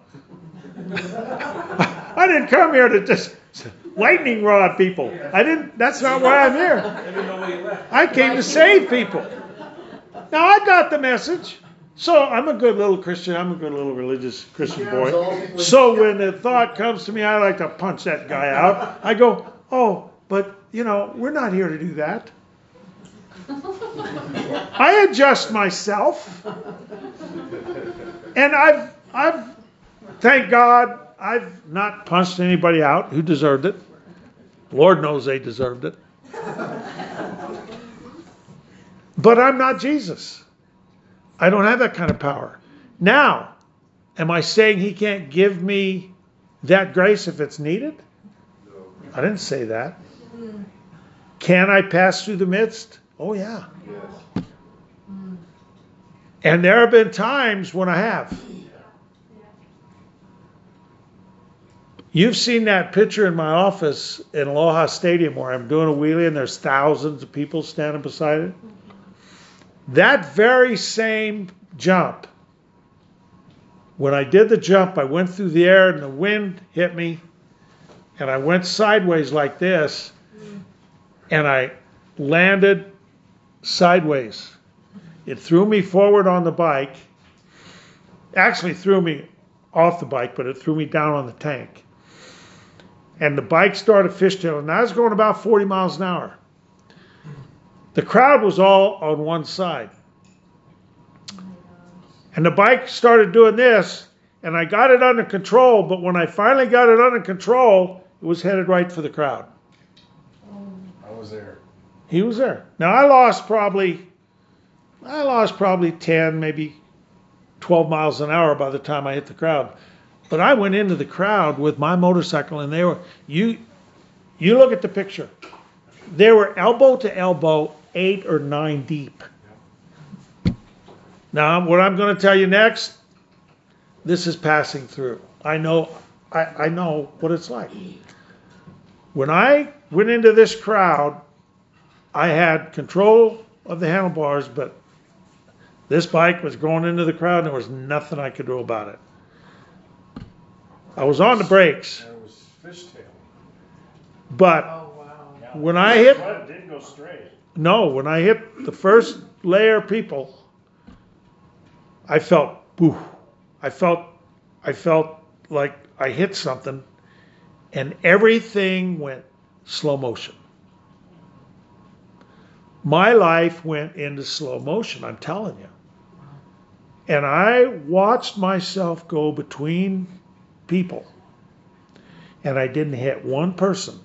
I didn't come here to just lightning rod people. That's not why I'm here. I came to save people." Now, I got the message. So I'm a good little Christian. I'm a good little religious Christian boy. So when the thought comes to me, I like to punch that guy out. I go, "Oh, but we're not here to do that." I adjust myself. And I've thank God, I've not punched anybody out who deserved it. Lord knows they deserved it. But I'm not Jesus. I don't have that kind of power. Now, am I saying he can't give me that grace if it's needed? I didn't say that. Can I pass through the midst? Oh, yeah. Yes. And there have been times when I have. You've seen that picture in my office in Aloha Stadium where I'm doing a wheelie and there's thousands of people standing beside it. That very same jump, when I did the jump, I went through the air and the wind hit me. and I went sideways like this, and I landed sideways. It threw me forward on the bike. Actually threw me off the bike, but it threw me down on the tank. And the bike started fishtailing, and I was going about 40 miles an hour. The crowd was all on one side. And the bike started doing this, and I got it under control, but when I finally got it under control, it was headed right for the crowd. I was there. He was there. Now I lost probably 10, maybe 12 miles an hour by the time I hit the crowd. But I went into the crowd with my motorcycle, and they were, you look at the picture. They were elbow to elbow, 8 or 9 deep. Now, what I'm going to tell you next, this is passing through. I know what it's like. When I went into this crowd, I had control of the handlebars, but this bike was going into the crowd, and there was nothing I could do about it. I was on the brakes, And it was fishtailing. but Oh, wow. Yeah. when I hit, But it didn't go straight. no, when I hit the first layer of people, I felt, boo. I felt like I hit something, and everything went slow motion. My life went into slow motion, I'm telling you. And I watched myself go between people, and I didn't hit one person.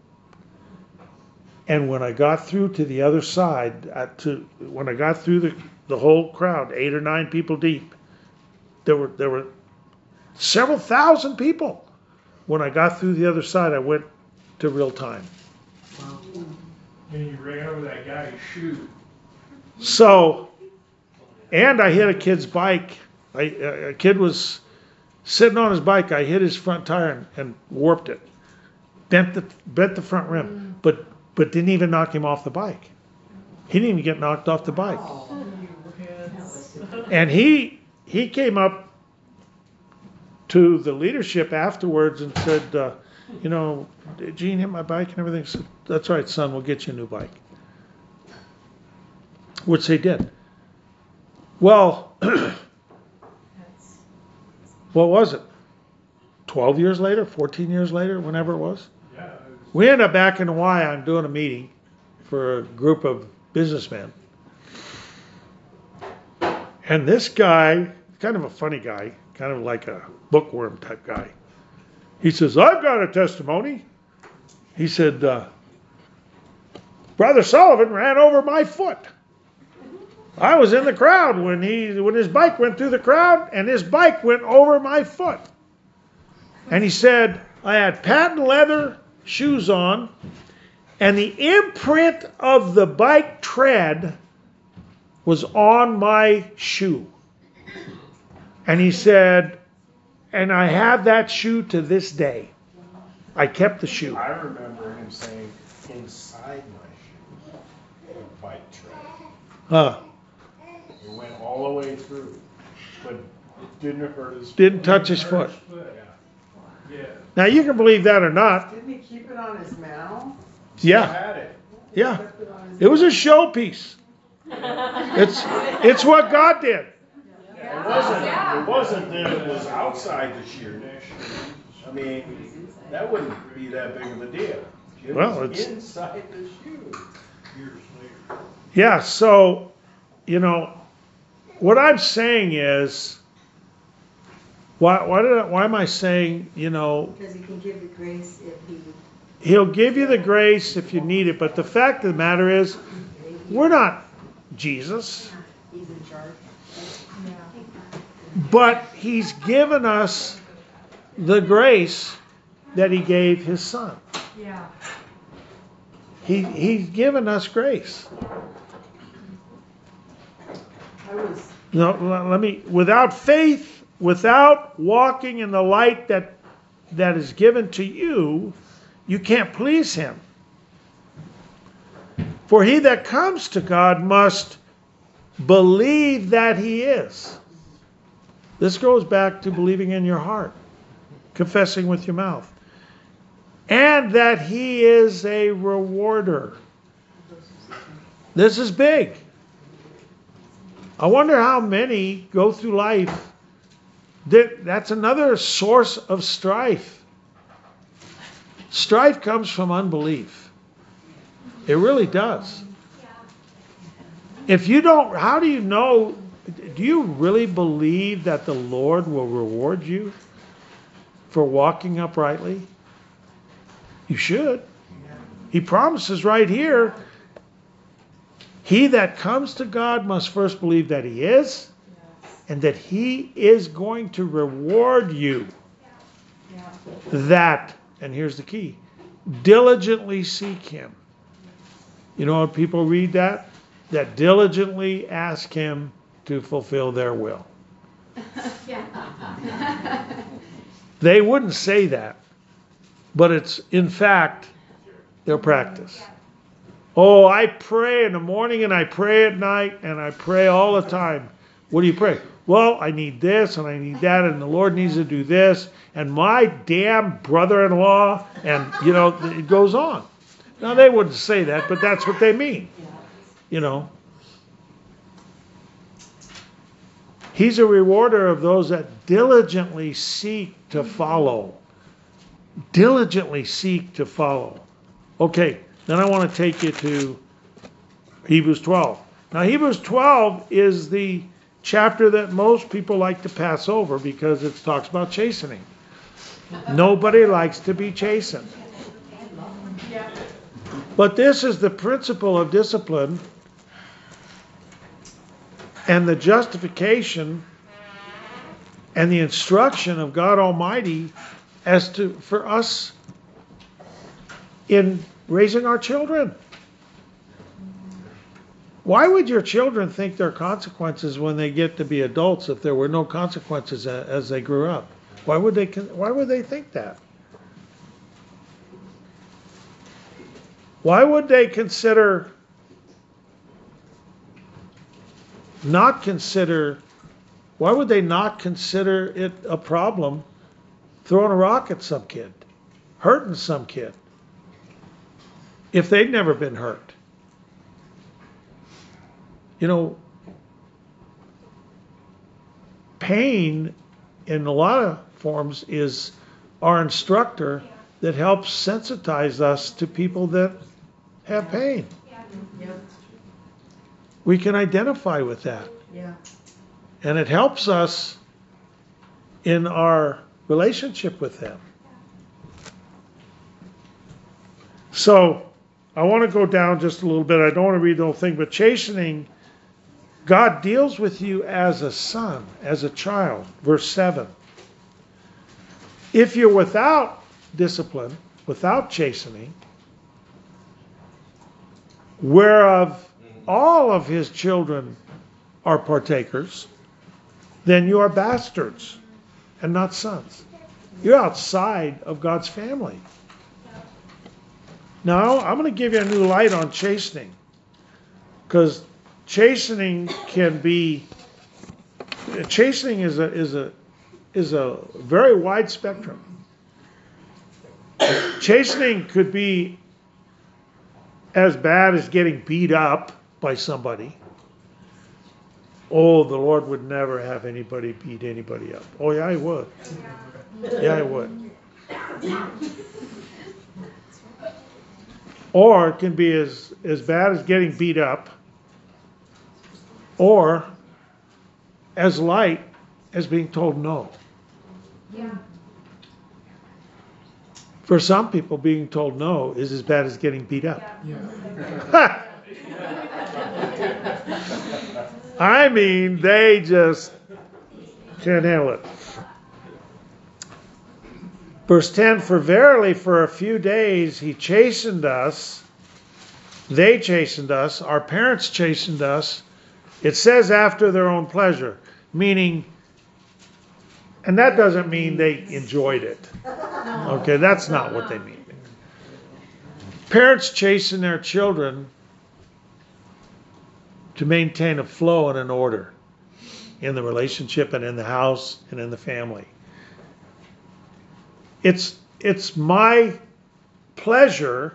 And when I got through to the other side, when I got through the whole crowd, 8 or 9 people deep, there were several thousand people. When I got through the other side, I went to real time. And you ran over that guy's shoe. So, and I hit a kid's bike. A kid was sitting on his bike. I hit his front tire and warped it, bent the front rim, but didn't even knock him off the bike. He didn't even get knocked off the bike. And he came up to the leadership afterwards and said, Gene hit my bike and everything. I said, that's right, son, we'll get you a new bike. Which they did. Well, what was it? 12 years later, 14 years later, whenever it was? Yeah. We ended up back in Hawaii. I'm doing a meeting for a group of businessmen. And this guy, kind of a funny guy, kind of like a bookworm type guy. He says, I've got a testimony. He said, Brother Sullivan ran over my foot. I was in the crowd when his bike went through the crowd, and his bike went over my foot. And he said, I had patent leather shoes on, and the imprint of the bike tread was on my shoe. And he said, and I have that shoe to this day. I kept the shoe. I remember him saying, inside my shoe, the bike tread. It went all the way through, but it didn't hurt his foot. Didn't touch his foot. Yeah. Now you can believe that or not. Didn't he keep it on his mouth? Yeah, Had it. yeah. Kept it on his It was a showpiece. It's what God did. It wasn't that it was outside the shoe. I mean, that wouldn't be that big of a deal. It Well, was it's- inside the shoe. Yeah, so, what I'm saying is, why am I saying, Because he can give you grace if he, He'll give you the grace if you need it, but the fact of the matter is, we're not Jesus, he's in charge. but He's given us the grace that He gave His Son. Yeah. He's given us grace. Without faith, without walking in the light that is given to you, you can't please Him. For he that comes to God must believe that He is. This goes back to believing in your heart, confessing with your mouth. and that he is a rewarder. This is big. I wonder how many go through life. That's another source of strife. Strife comes from unbelief. It really does. If you don't, how do you know? Do you really believe that the Lord will reward you for walking uprightly? You should. He promises right here, he that comes to God must first believe that he is, and that he is going to reward you. That, and here's the key, diligently seek him. You know what people read that? That diligently ask him to fulfill their will. They wouldn't say that, but it's in fact their practice. Oh, I pray in the morning and I pray at night and I pray all the time. What do you pray? Well, I need this and I need that and the Lord needs to do this and my damn brother-in-law, and you know, it goes on. Now they wouldn't say that, but that's what they mean. You know. He's a rewarder of those that diligently seek to follow. Diligently seek to follow. Okay, then I want to take you to Hebrews 12. Now, Hebrews 12 is the chapter that most people like to pass over because it talks about chastening. Nobody likes to be chastened. But this is the principle of discipline and the justification and the instruction of God Almighty as to for us in raising our children. Why would your children think there are consequences when they get to be adults if there were no consequences as they grew up? Why would they think that? Why would they why would they not consider it a problem throwing a rock at some kid, hurting some kid, if they'd never been hurt? You know, pain in a lot of forms is our instructor that helps sensitize us to people that have pain. We can identify with that. Yeah. And it helps us in our relationship with them. So, I want to go down just a little bit. I don't want to read the whole thing, but chastening, God deals with you as a son, as a child. Verse 7. If you're without discipline, without chastening, whereof all of his children are partakers, then you are bastards and not sons. You're outside of God's family. Now, I'm going to give you a new light on chastening, because chastening is a very wide spectrum. Chastening could be as bad as getting beat up by somebody. Oh, the Lord would never have anybody beat anybody up. Oh, yeah, he would. Yeah, he would. Or it can be as bad as getting beat up, or as light as being told no. Yeah. For some people, being told no is as bad as getting beat up. Yeah. I mean, they just can't handle it. Verse 10, for verily for a few days he chastened us, they chastened us, our parents chastened us. It says after their own pleasure, meaning, and that doesn't mean they enjoyed it. Okay, that's not what they mean. Parents chasten their children to maintain a flow and an order in the relationship and in the house and in the family. It's my pleasure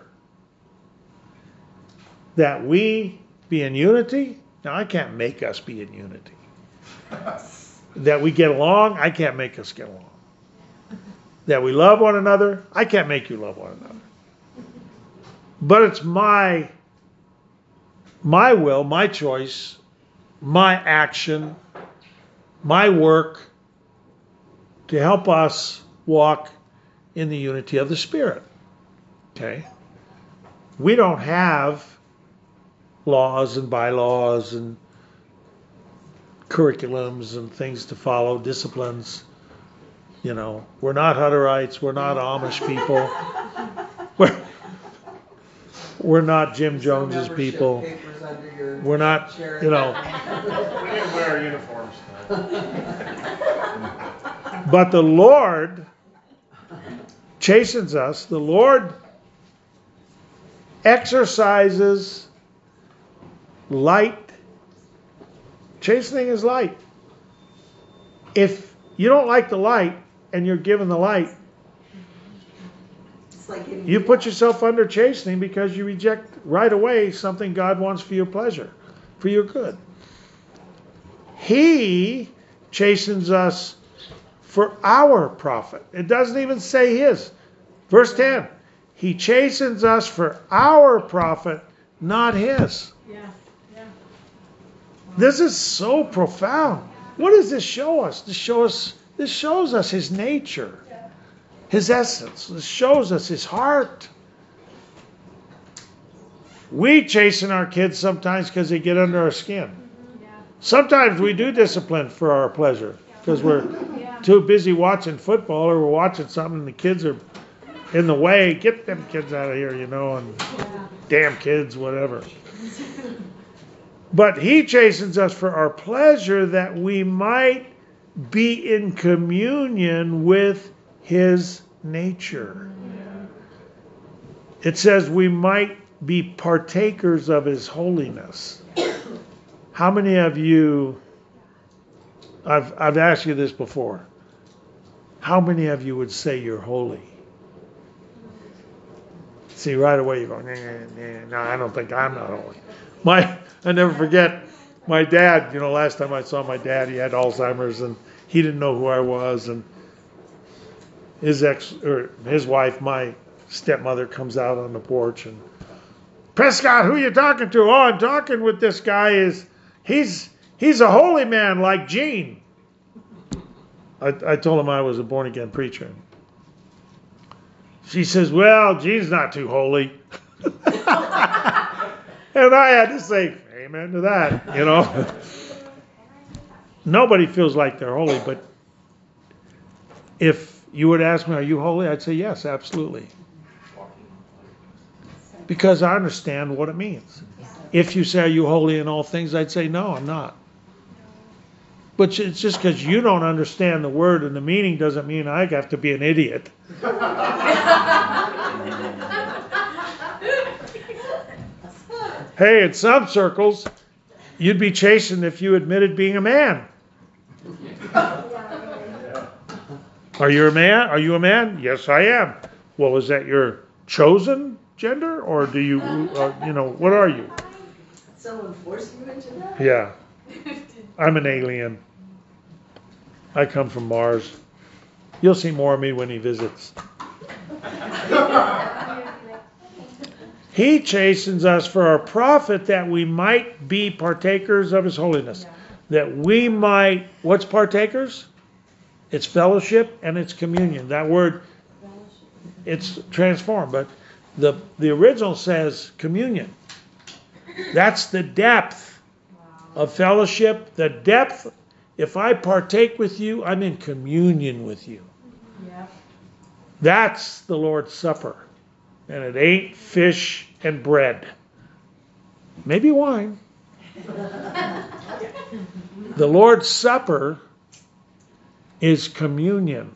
that we be in unity. Now, I can't make us be in unity. That we get along, I can't make us get along. That we love one another, I can't make you love one another. But it's my will, my choice, my action, my work to help us walk in the unity of the Spirit. Okay? We don't have laws and bylaws and curriculums and things to follow, disciplines. You know, we're not Hutterites, we're not Amish people. We're not Jim Jones's people. We're not, you know. We didn't wear our uniforms. But the Lord chastens us. The Lord exercises light. Chastening is light. If you don't like the light and you're given the light, It's like getting you put yourself under chastening because you reject right away something God wants for your pleasure, for your good. He chastens us for our profit. It doesn't even say his. Verse 10, he chastens us for our profit, not his. Yeah, yeah. This is so profound. What does this show us? This shows us his nature, his essence. This shows us his heart. We chasten our kids sometimes because they get under our skin. Yeah. Sometimes we do discipline for our pleasure because we're too busy watching football or we're watching something and the kids are in the way. Get them kids out of here, you know, and damn kids, whatever. But he chastens us for our pleasure that we might be in communion with his nature. It says we might be partakers of his holiness. How many of you, I've asked you this before, how many of you would say you're holy? See, right away you go, no, I don't think I'm not holy. I never forget my dad, you know, last time I saw my dad, he had Alzheimer's and he didn't know who I was, and his wife, my stepmother, comes out on the porch and, Prescott, who are you talking to? Oh, I'm talking with this guy. He's a holy man like Gene. I told him I was a born-again preacher. She says, well, Gene's not too holy. And I had to say, amen to that, you know. Nobody feels like they're holy, but if you would ask me, are you holy? I'd say yes, absolutely. Because I understand what it means. If you say, are you holy in all things? I'd say, no, I'm not. But it's just because you don't understand the word and the meaning doesn't mean I have to be an idiot. Hey, in some circles, you'd be chastened if you admitted being a man. Are you a man? Are you a man? Yes, I am. Well, is that your chosen gender, or do you, what are you? someone forced you into that? Yeah. I'm an alien. I come from Mars. You'll see more of me when he visits. He chastens us for our profit that we might be partakers of his holiness. That we might, what's partakers? It's fellowship and it's communion. That word, it's transformed, but the original says communion. That's the depth of fellowship. The depth, if I partake with you, I'm in communion with you. Yeah. That's the Lord's Supper. And it ain't fish and bread. Maybe wine. The Lord's Supper is communion.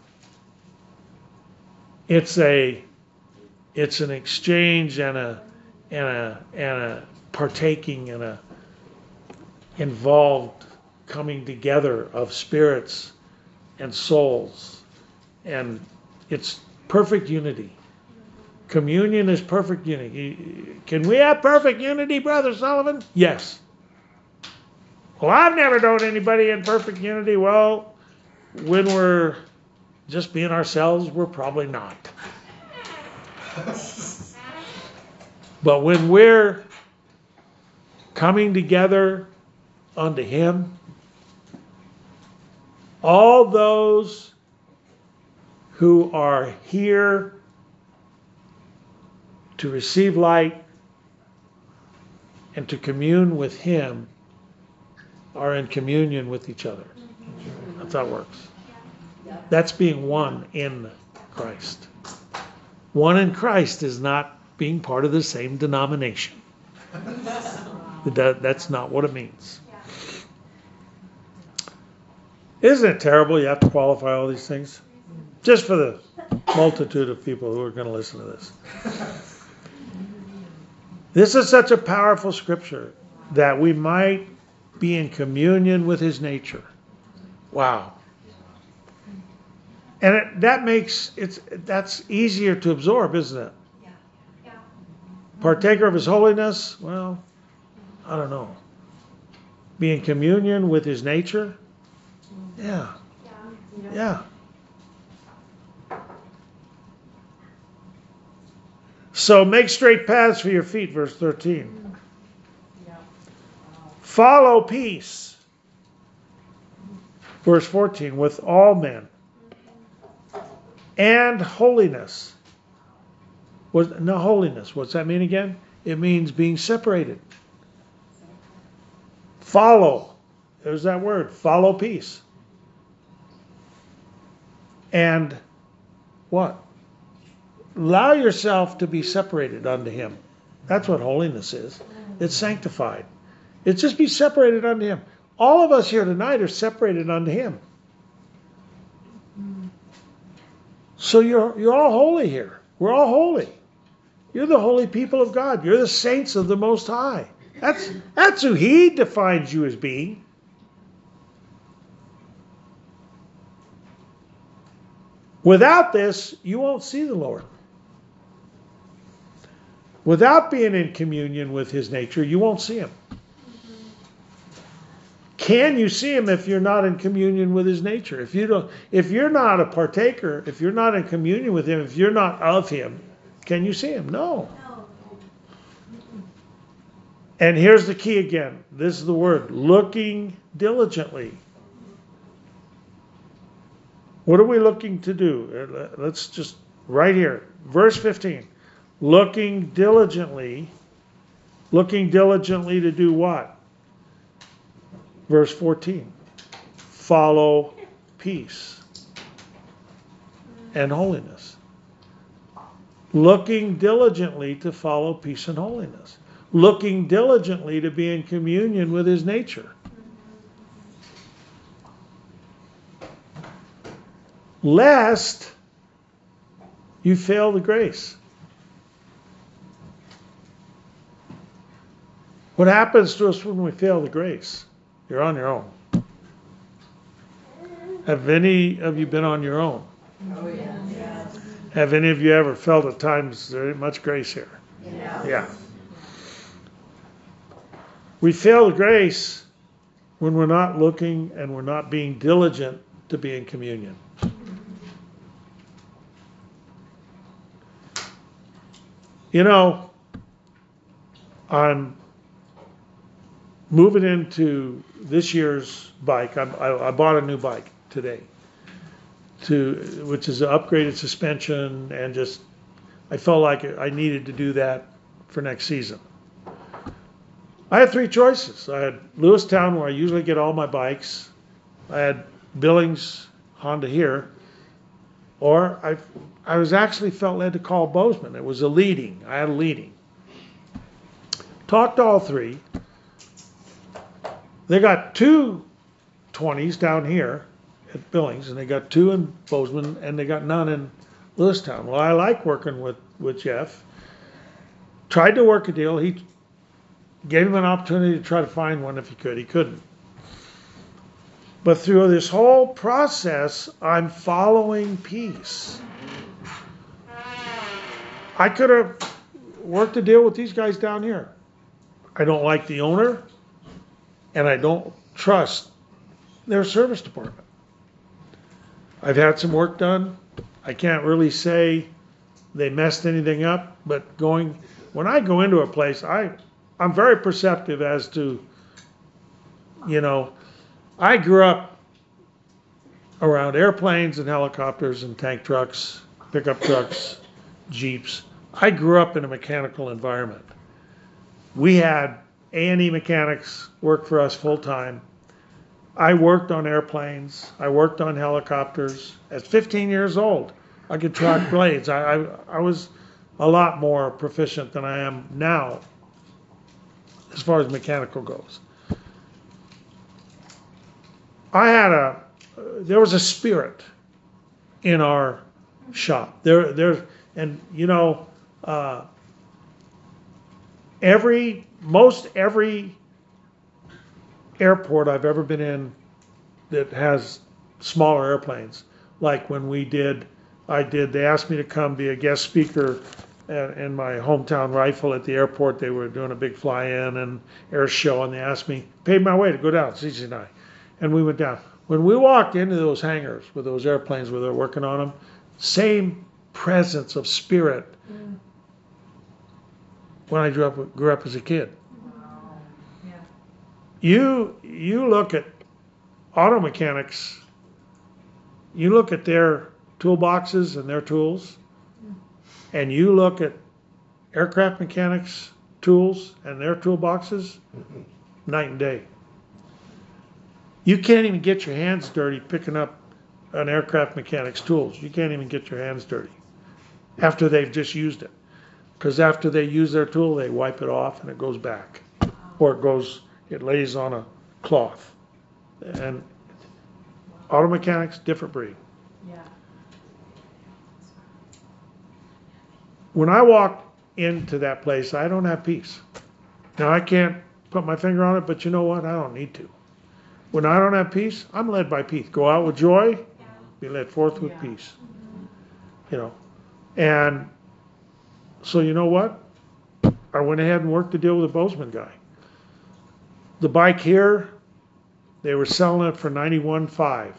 It's an exchange and a partaking and a involved coming together of spirits and souls. And it's perfect unity. Communion is perfect unity. Can we have perfect unity, Brother Sullivan? Yes. Well, I've never known anybody in perfect unity. Well, when we're just being ourselves, we're probably not. But when we're coming together unto Him, all those who are here to receive light and to commune with Him are in communion with each other. That's how it works. That's being one in Christ. One in Christ is not being part of the same denomination. That's not what it means. Isn't it terrible you have to qualify all these things? Just for the multitude of people who are going to listen to this. This is such a powerful scripture that we might be in communion with His nature. Wow. And that's easier to absorb, isn't it? Yeah. Partaker of His holiness, well, I don't know. Be in communion with His nature? Yeah. Yeah. So make straight paths for your feet, verse 13. Follow peace. Verse 14, with all men. And holiness. Holiness, what's that mean again? It means being separated. Follow. There's that word. Follow peace. And what? Allow yourself to be separated unto Him. That's what holiness is. It's sanctified. It's just be separated unto Him. All of us here tonight are separated unto Him. So you're all holy here. We're all holy. You're the holy people of God. You're the saints of the Most High. That's who He defines you as being. Without this, you won't see the Lord. Without being in communion with His nature, you won't see Him. Can you see Him if you're not in communion with His nature? If you're not a partaker, if you're not in communion with Him, if you're not of Him, can you see Him? No. And here's the key again. This is the word, looking diligently. What are we looking to do? Let's just, right here, verse 15. Looking diligently to do what? Verse 14. Follow peace and holiness. Looking diligently to follow peace and holiness. Looking diligently to be in communion with His nature. Lest you fail the grace. What happens to us when we fail the grace? You're on your own. Have any of you been on your own? Oh, yeah. Have any of you ever felt at times there ain't much grace here? Yeah. We fail the grace when we're not looking and we're not being diligent to be in communion. You know, I'm moving into this year's bike. I bought a new bike today, which is an upgraded suspension, and just I felt like I needed to do that for next season. I had three choices. I had Lewistown, where I usually get all my bikes. I had Billings, Honda here, or I was actually felt led to call Bozeman. It was I had a leading. Talked to all three. They got two 20s down here at Billings, and they got two in Bozeman, and they got none in Lewistown. Well, I like working with Jeff. Tried to work a deal. He gave him an opportunity to try to find one if he could. He couldn't. But through this whole process, I'm following peace. I could have worked a deal with these guys down here. I don't like the owner, and I don't trust their service department. I've had some work done. I can't really say they messed anything up, but when I go into a place, I'm very perceptive as to, I grew up around airplanes and helicopters and tank trucks, pickup trucks, Jeeps. I grew up in a mechanical environment. We had A&E mechanics work for us full time. I worked on airplanes. I worked on helicopters. At 15 years old, I could track blades. I was a lot more proficient than I am now as far as mechanical goes. There was a spirit in our shop. Most every airport I've ever been in that has smaller airplanes, like when they asked me to come be a guest speaker in my hometown Rifle at the airport. They were doing a big fly-in and air show, and they asked me, paid my way to go down, CJ and I. And we went down. When we walked into those hangars with those airplanes where they're working on them, same presence of spirit when I grew up as a kid. You look at auto mechanics, you look at their toolboxes and their tools, and you look at aircraft mechanics' tools and their toolboxes, night and day. You can't even get your hands dirty picking up an aircraft mechanic's tools. You can't even get your hands dirty after they've just used it. Because after they use their tool, they wipe it off and it goes back. Or it lays on a cloth. And auto mechanics, different breed. Yeah. When I walk into that place, I don't have peace. Now, I can't put my finger on it, but you know what? I don't need to. When I don't have peace, I'm led by peace. Go out with joy, be led forth with peace. And so you know what? I went ahead and worked the deal with the Bozeman guy. The bike here, they were selling it for $91,500.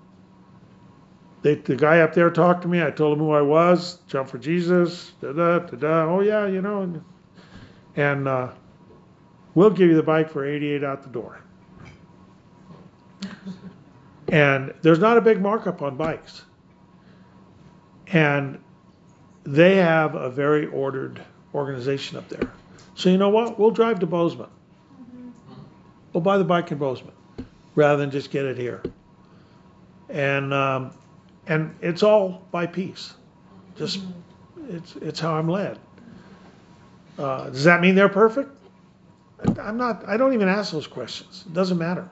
The guy up there talked to me. I told him who I was. Jump for Jesus. Oh yeah, and we'll give you the bike for $88,000 out the door. And there's not a big markup on bikes. And they have a very ordered organization up there. So you know what? We'll drive to Bozeman. We'll buy the bike in Bozeman rather than just get it here. And it's all by piece. Just it's how I'm led. Does that mean they're perfect? I'm not. I don't even ask those questions. It doesn't matter.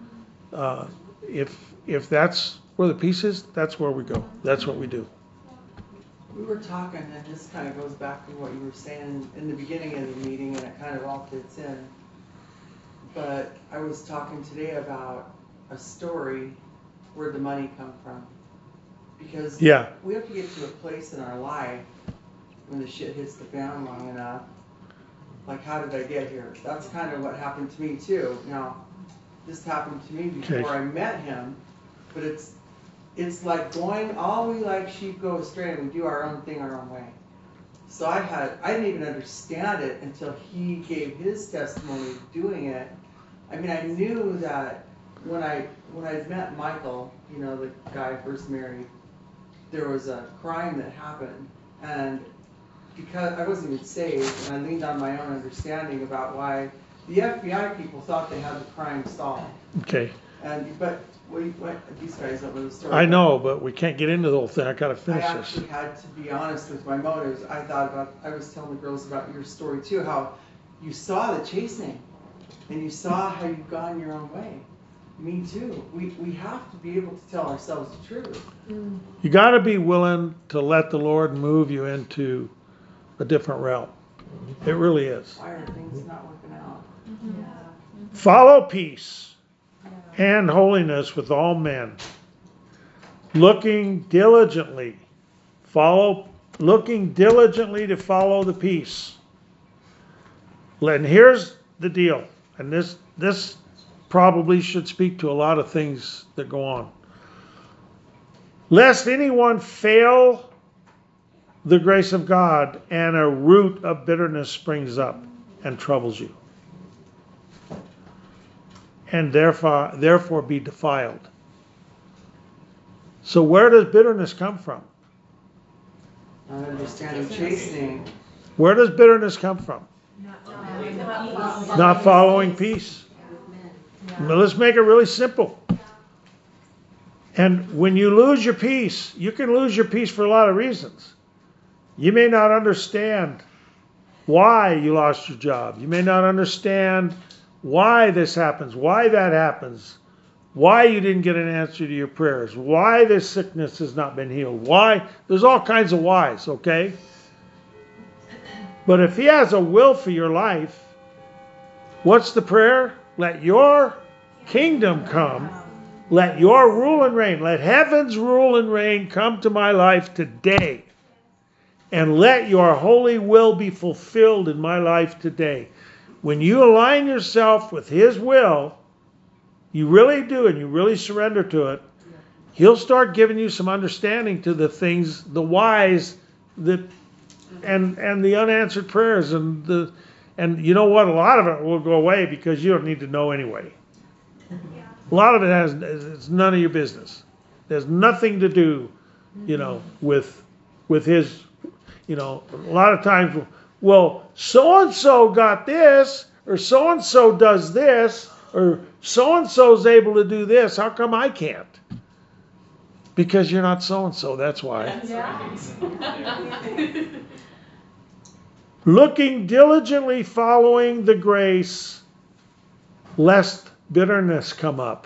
If that's where the piece is, that's where we go. That's what we do. We were talking, and this kind of goes back to what you were saying in the beginning of the meeting, and it kind of all fits in. But I was talking today about a story where the money come from. Because we have to get to a place in our life when the shit hits the fan long enough. Like, how did I get here? That's kind of what happened to me too. Now, this happened to me before I met him, but it's like going, all we like sheep go astray, and we do our own thing our own way. So I didn't even understand it until he gave his testimony doing it. I mean, I knew that when I met Michael, the guy I first married, there was a crime that happened, and because I wasn't even saved, and I leaned on my own understanding about why the FBI people thought they had the crime solved. Okay. But these guys don't know the story. I know, but we can't get into the whole thing. I gotta finish this. I actually had to be honest with my motives. I was telling the girls about your story too, how you saw the chasing, and you saw how you've gone your own way. Me too. We have to be able to tell ourselves the truth. You got to be willing to let the Lord move you into a different realm. It really is. Why are things not working out? Follow peace and holiness with all men, looking diligently. Follow looking diligently to follow the peace. And here's the deal, and this probably should speak to a lot of things that go on. Lest anyone fail the grace of God, and a root of bitterness springs up and troubles you, and therefore be defiled. So where does bitterness come from? Not understanding, chastening. Where does bitterness come from? Not following peace. Now let's make it really simple. And when you lose your peace, you can lose your peace for a lot of reasons. You may not understand why you lost your job. You may not understand why this happens, why that happens, why you didn't get an answer to your prayers, why this sickness has not been healed, why. There's all kinds of whys, okay? But if he has a will for your life, what's the prayer? Let your kingdom come. Let your rule and reign, let heaven's rule and reign come to my life today. And let your holy will be fulfilled in my life today. When you align yourself with his will, you really do, and you really surrender to it, he'll start giving you some understanding to the things, the whys, and the unanswered prayers, and you know what? A lot of it will go away because you don't need to know anyway. A lot of it it's none of your business. There's nothing to do, with his, a lot of times, well, so-and-so got this, or so-and-so does this, or so-and-so's able to do this. How come I can't? Because you're not so-and-so, that's why. Looking diligently following the grace, lest bitterness come up.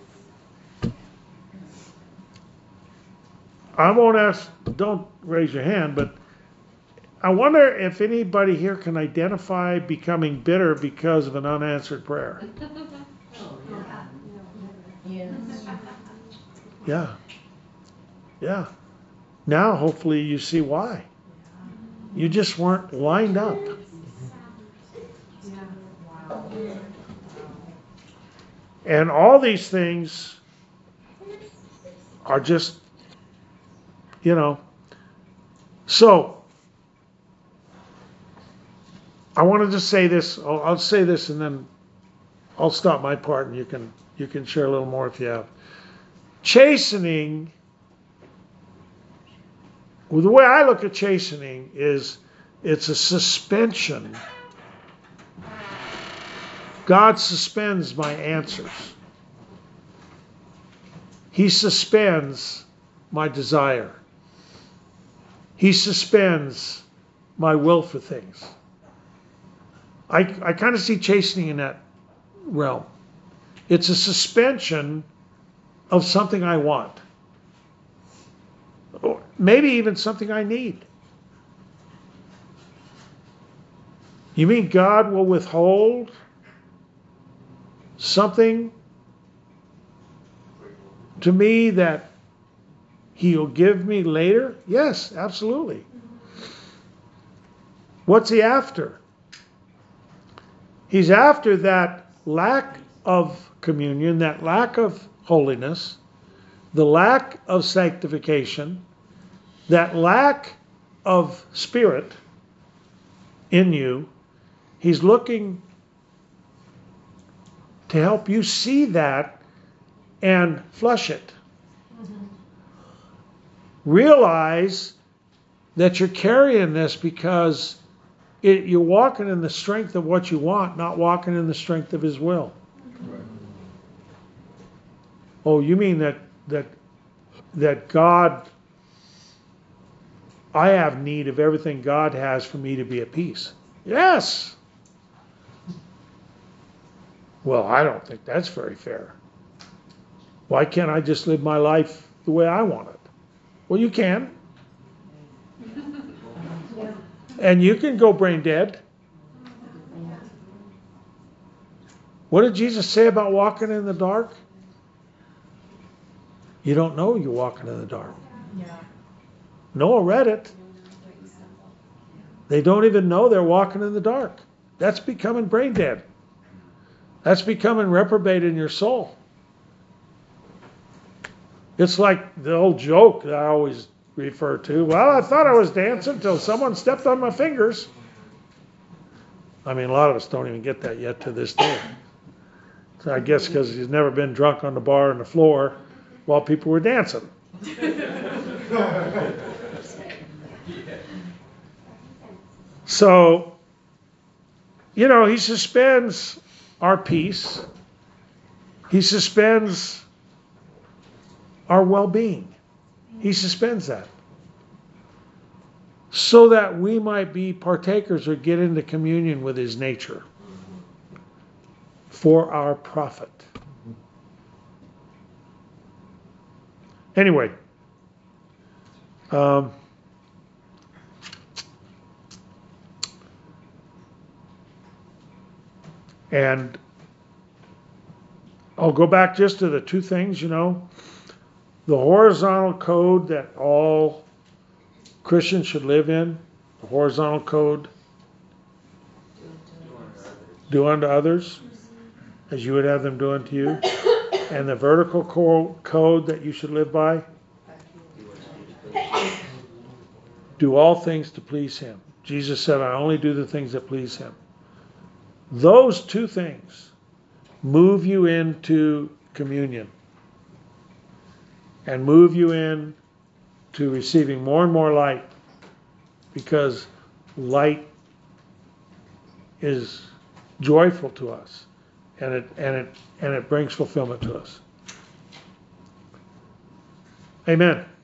I won't ask, don't raise your hand, but I wonder if anybody here can identify becoming bitter because of an unanswered prayer. Yeah. Yeah. Now, hopefully, you see why. You just weren't lined up. And all these things are just, So, I want to just say this. I'll say this and then I'll stop my part and you can share a little more if you have. Chastening, well, the way I look at chastening is it's a suspension. God suspends my answers. He suspends my desire. He suspends my will for things. I kind of see chastening in that realm. It's a suspension of something I want. Or maybe even something I need. You mean God will withhold something to me that he'll give me later? Yes, absolutely. What's he after? He's after that lack of communion, that lack of holiness, the lack of sanctification, that lack of spirit in you. He's looking to help you see that and flush it. Mm-hmm. Realize that you're carrying this because you're walking in the strength of what you want, not walking in the strength of his will. Right. Oh, you mean that God, I have need of everything God has for me to be at peace. Yes. Well, I don't think that's very fair. Why can't I just live my life the way I want it? Well, you can. And you can go brain dead. What did Jesus say about walking in the dark? You don't know you're walking in the dark. Yeah. Noah read it. They don't even know they're walking in the dark. That's becoming brain dead. That's becoming reprobate in your soul. It's like the old joke that I always refer to. Well, I thought I was dancing until someone stepped on my fingers. I mean, a lot of us don't even get that yet to this day. So I guess because he's never been drunk on the bar and the floor while people were dancing. So, you know, he suspends our peace. He suspends our well-being. He suspends that. So that we might be partakers or get into communion with his nature for our profit. Anyway, and I'll go back just to the two things, you know, the horizontal code that all Christians should live in, the horizontal code, do unto others as you would have them do unto you, and the vertical code that you should live by, do all things to please him. Jesus said, I only do the things that please him. Those two things move you into communion and move you in to receiving more and more light, because light is joyful to us, and it brings fulfillment to us. Amen.